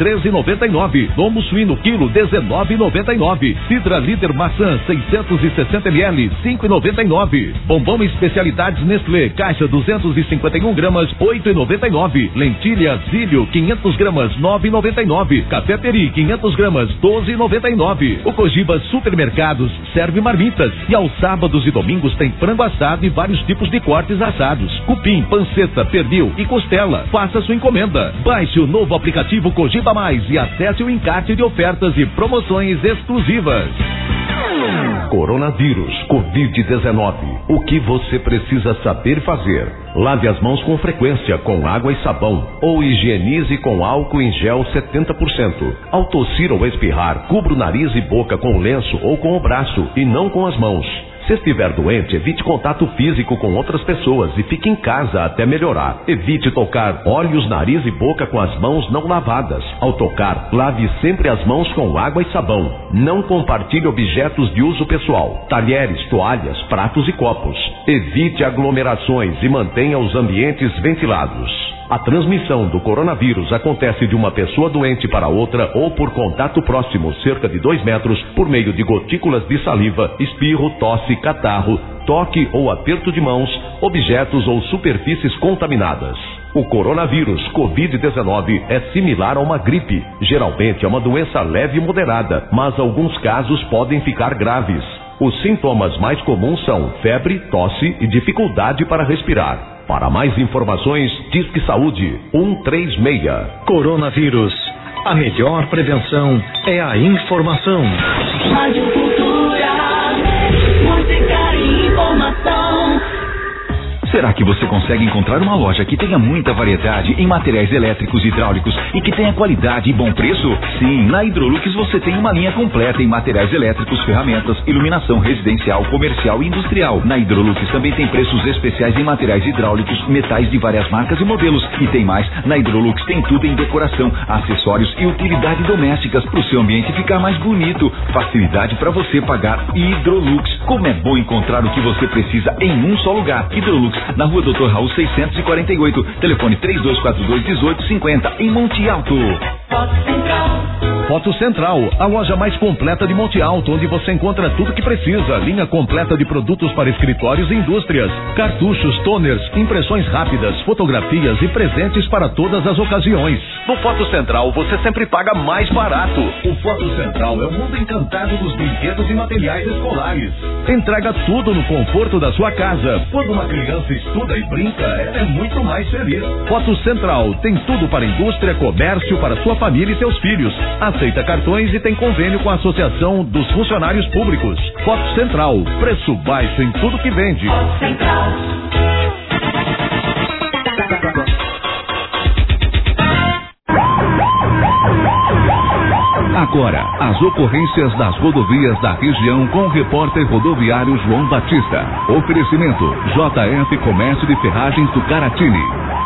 33,99. Lomo suíno quilo 19,99. Cidra líder maçã 660 ml 5,99. Bombom especialidades Nestlé caixa 251 gramas 8,99. Lentilha Zílio 500 gramas 9,99. Café Peri 500 gramas 12,99. O Cogiba Supermercados serve marmitas e aos sábados e domingos tem frango assado e vários tipos de cortes assados, cupim, panceta, pernil e costela. Faça sua encomenda. Baixe o novo aplicativo Cogiba Mais e acesse o encarte de ofertas e promoções exclusivas. Coronavírus, Covid-19. O que você precisa saber fazer? Lave as mãos com frequência com água e sabão ou higienize com álcool em gel 70%. Ao tossir ou espirrar, cubra o nariz e boca com o lenço ou com o braço e não com as mãos. Se estiver doente, evite contato físico com outras pessoas e fique em casa até melhorar. Evite tocar olhos, nariz e boca com as mãos não lavadas. Ao tocar, lave sempre as mãos com água e sabão. Não compartilhe objetos de uso pessoal, talheres, toalhas, pratos e copos. Evite aglomerações e mantenha os ambientes ventilados. A transmissão do coronavírus acontece de uma pessoa doente para outra ou por contato próximo, cerca de 2 metros, por meio de gotículas de saliva, espirro, tosse, catarro, toque ou aperto de mãos, objetos ou superfícies contaminadas. O coronavírus Covid-19 é similar a uma gripe. Geralmente é uma doença leve e moderada, mas alguns casos podem ficar graves. Os sintomas mais comuns são febre, tosse e dificuldade para respirar. Para mais informações, Disque Saúde 136. Coronavírus. A melhor prevenção é a informação. Rádio Cultura, música e informação. Será que você consegue encontrar uma loja que tenha muita variedade em materiais elétricos e hidráulicos e que tenha qualidade e bom preço? Sim, na Hidrolux você tem uma linha completa em materiais elétricos, ferramentas, iluminação residencial, comercial e industrial. Na Hidrolux também tem preços especiais em materiais hidráulicos, metais de várias marcas e modelos. E tem mais, na Hidrolux tem tudo em decoração, acessórios e utilidades domésticas para o seu ambiente ficar mais bonito. Facilidade para você pagar. Hidrolux. Como é bom encontrar o que você precisa em um só lugar. Hidrolux, na rua Dr. Raul 648, telefone 3242-1850, em Monte Alto. Foto Central, a loja mais completa de Monte Alto, onde você encontra tudo que precisa. Linha completa de produtos para escritórios e indústrias, cartuchos, toners, impressões rápidas, fotografias e presentes para todas as ocasiões. No Foto Central você sempre paga mais barato. O Foto Central é o mundo encantado dos brinquedos e materiais escolares. Entrega tudo no conforto da sua casa. Quando uma criança estuda e brinca, ela é muito mais feliz. Foto Central tem tudo para indústria, comércio, para sua família e seus filhos. Aceita cartões e tem convênio com a Associação dos Funcionários Públicos. Foto Central, preço baixo em tudo que vende. Foto Central. Agora, as ocorrências das rodovias da região com o repórter rodoviário João Batista. Oferecimento JF Comércio de Ferragens do Caratini.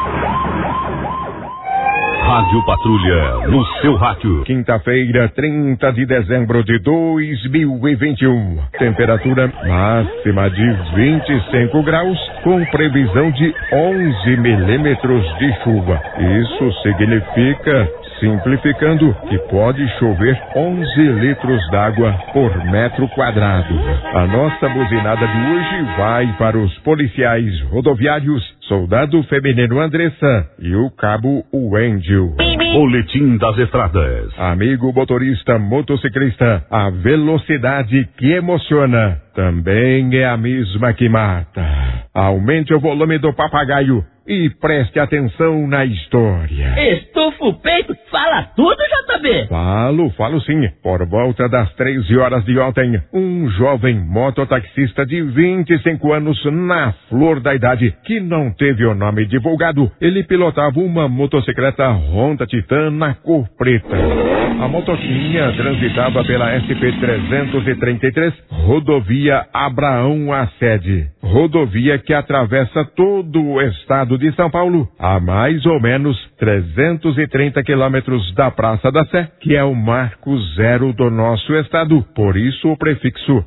Rádio Patrulha, no seu rádio. Quinta-feira, 30 de dezembro de 2021. Temperatura máxima de 25 graus, com previsão de 11 milímetros de chuva. Isso significa Simplificando, que pode chover 11 litros d'água por metro quadrado. A nossa buzinada de hoje vai para os policiais rodoviários, soldado feminino Andressa e o cabo Wendel. Boletim das estradas. Amigo motorista motociclista, a velocidade que emociona também é a mesma que mata. Aumente o volume do papagaio e preste atenção na história. Estufa o peito, fala tudo, JB. Falo sim. Por volta das 13 horas de ontem, um jovem mototaxista de 25 anos, na flor da idade, que não teve o nome divulgado, ele pilotava uma motocicleta Honda Titan na cor preta. A motoquinha transitava pela SP-333, rodovia Abraão Assede, rodovia que atravessa todo o estado de São Paulo, a mais ou menos 330 quilômetros da Praça da Sé, que é o marco zero do nosso estado, por isso o prefixo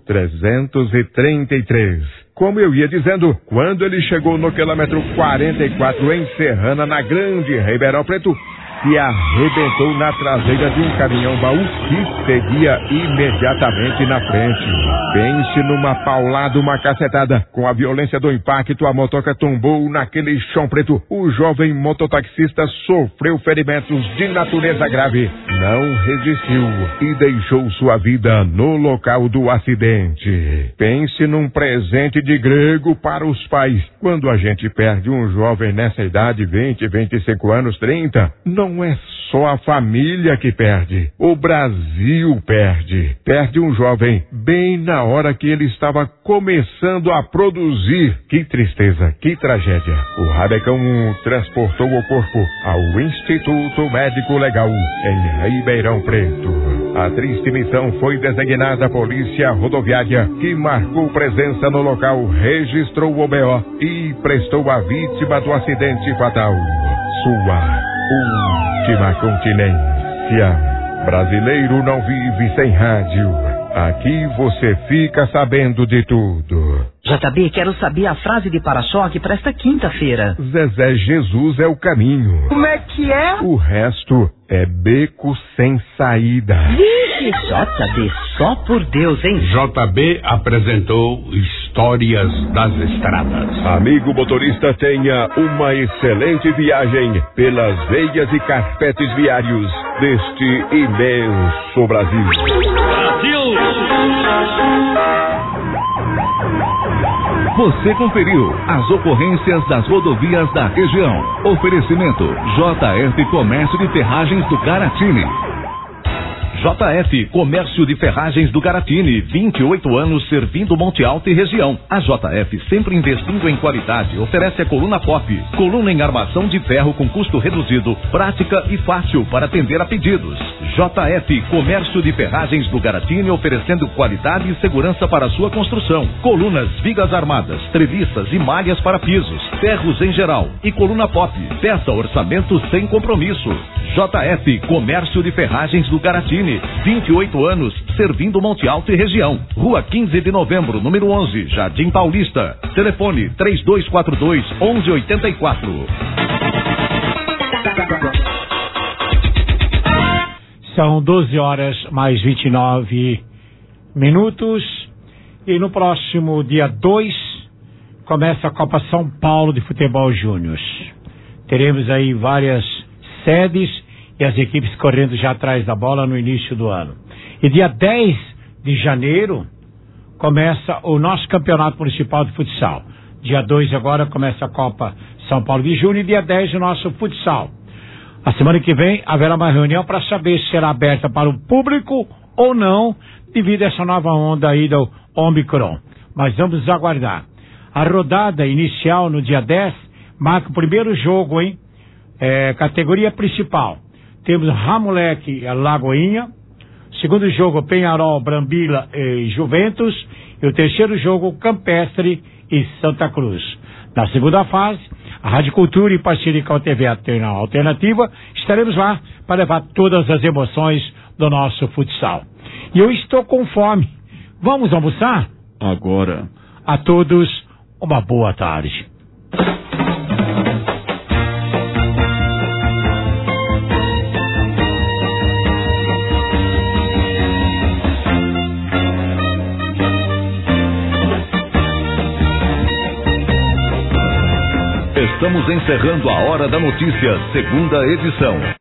333. Como eu ia dizendo, quando ele chegou no quilômetro 44 em Serrana, na Grande Ribeirão Preto, se arrebentou na traseira de um caminhão-baú que seguia imediatamente na frente. Pense numa paulada, uma cacetada. Com a violência do impacto, a motoca tombou naquele chão preto. O jovem mototaxista sofreu ferimentos de natureza grave. Não resistiu e deixou sua vida no local do acidente. Pense num presente de grego para os pais. Quando a gente perde um jovem nessa idade, 20, 25 anos, 30, não é só a família que perde. O Brasil perde. Perde um jovem bem na hora que ele estava começando a produzir. Que tristeza, que tragédia. O Rabecão transportou o corpo ao Instituto Médico Legal em Ribeirão Preto. A triste missão foi designada a Polícia Rodoviária, que marcou presença no local, registrou o BO e prestou a vítima do acidente fatal sua última continência. Brasileiro não vive sem rádio. Aqui você fica sabendo de tudo. JB, quero saber a frase de para-choque para esta quinta-feira. Zezé Jesus é o caminho. Como é que é? O resto é beco sem saída. Vixe, JB, só por Deus, hein? JB apresentou Histórias das Estradas. Amigo motorista, tenha uma excelente viagem pelas veias e carpetes viários deste imenso Brasil. Brasil! Você conferiu as ocorrências das rodovias da região. Oferecimento JF Comércio de Ferragens do Caratini. JF Comércio de Ferragens do Caratini, 28 anos servindo Monte Alto e região. A JF, sempre investindo em qualidade, oferece a coluna pop, coluna em armação de ferro com custo reduzido, prática e fácil para atender a pedidos. JF Comércio de Ferragens do Caratini, oferecendo qualidade e segurança para a sua construção. Colunas, vigas armadas, treliças e malhas para pisos, ferros em geral e coluna pop. Peça orçamento sem compromisso. JF Comércio de Ferragens do Caratini, 28 anos, servindo Monte Alto e região. Rua 15 de Novembro, número 11, Jardim Paulista. Telefone 3242-1184. São 12 horas mais 29 minutos. E no próximo dia 2 começa a Copa São Paulo de Futebol Júnior. Teremos aí várias sedes e as equipes correndo já atrás da bola no início do ano. E dia 10 de janeiro começa o nosso campeonato municipal de futsal. Dia 2 agora começa a Copa São Paulo de Júnior e dia 10 o nosso futsal. A semana que vem haverá uma reunião para saber se será aberta para o público ou não, devido a essa nova onda aí do Omicron. Mas vamos aguardar. A rodada inicial no dia 10 marca o primeiro jogo, hein? Categoria principal. Temos Ramoleque Lagoinha. Segundo jogo, Penharol, Brambila e Juventus. E o terceiro jogo, Campestre e Santa Cruz. Na segunda fase, a Rádio Cultura, em parceria com a TV Alternativa, estaremos lá para levar todas as emoções do nosso futsal. E eu estou com fome. Vamos almoçar? Agora. A todos, uma boa tarde. Estamos encerrando a Hora da Notícia, segunda edição.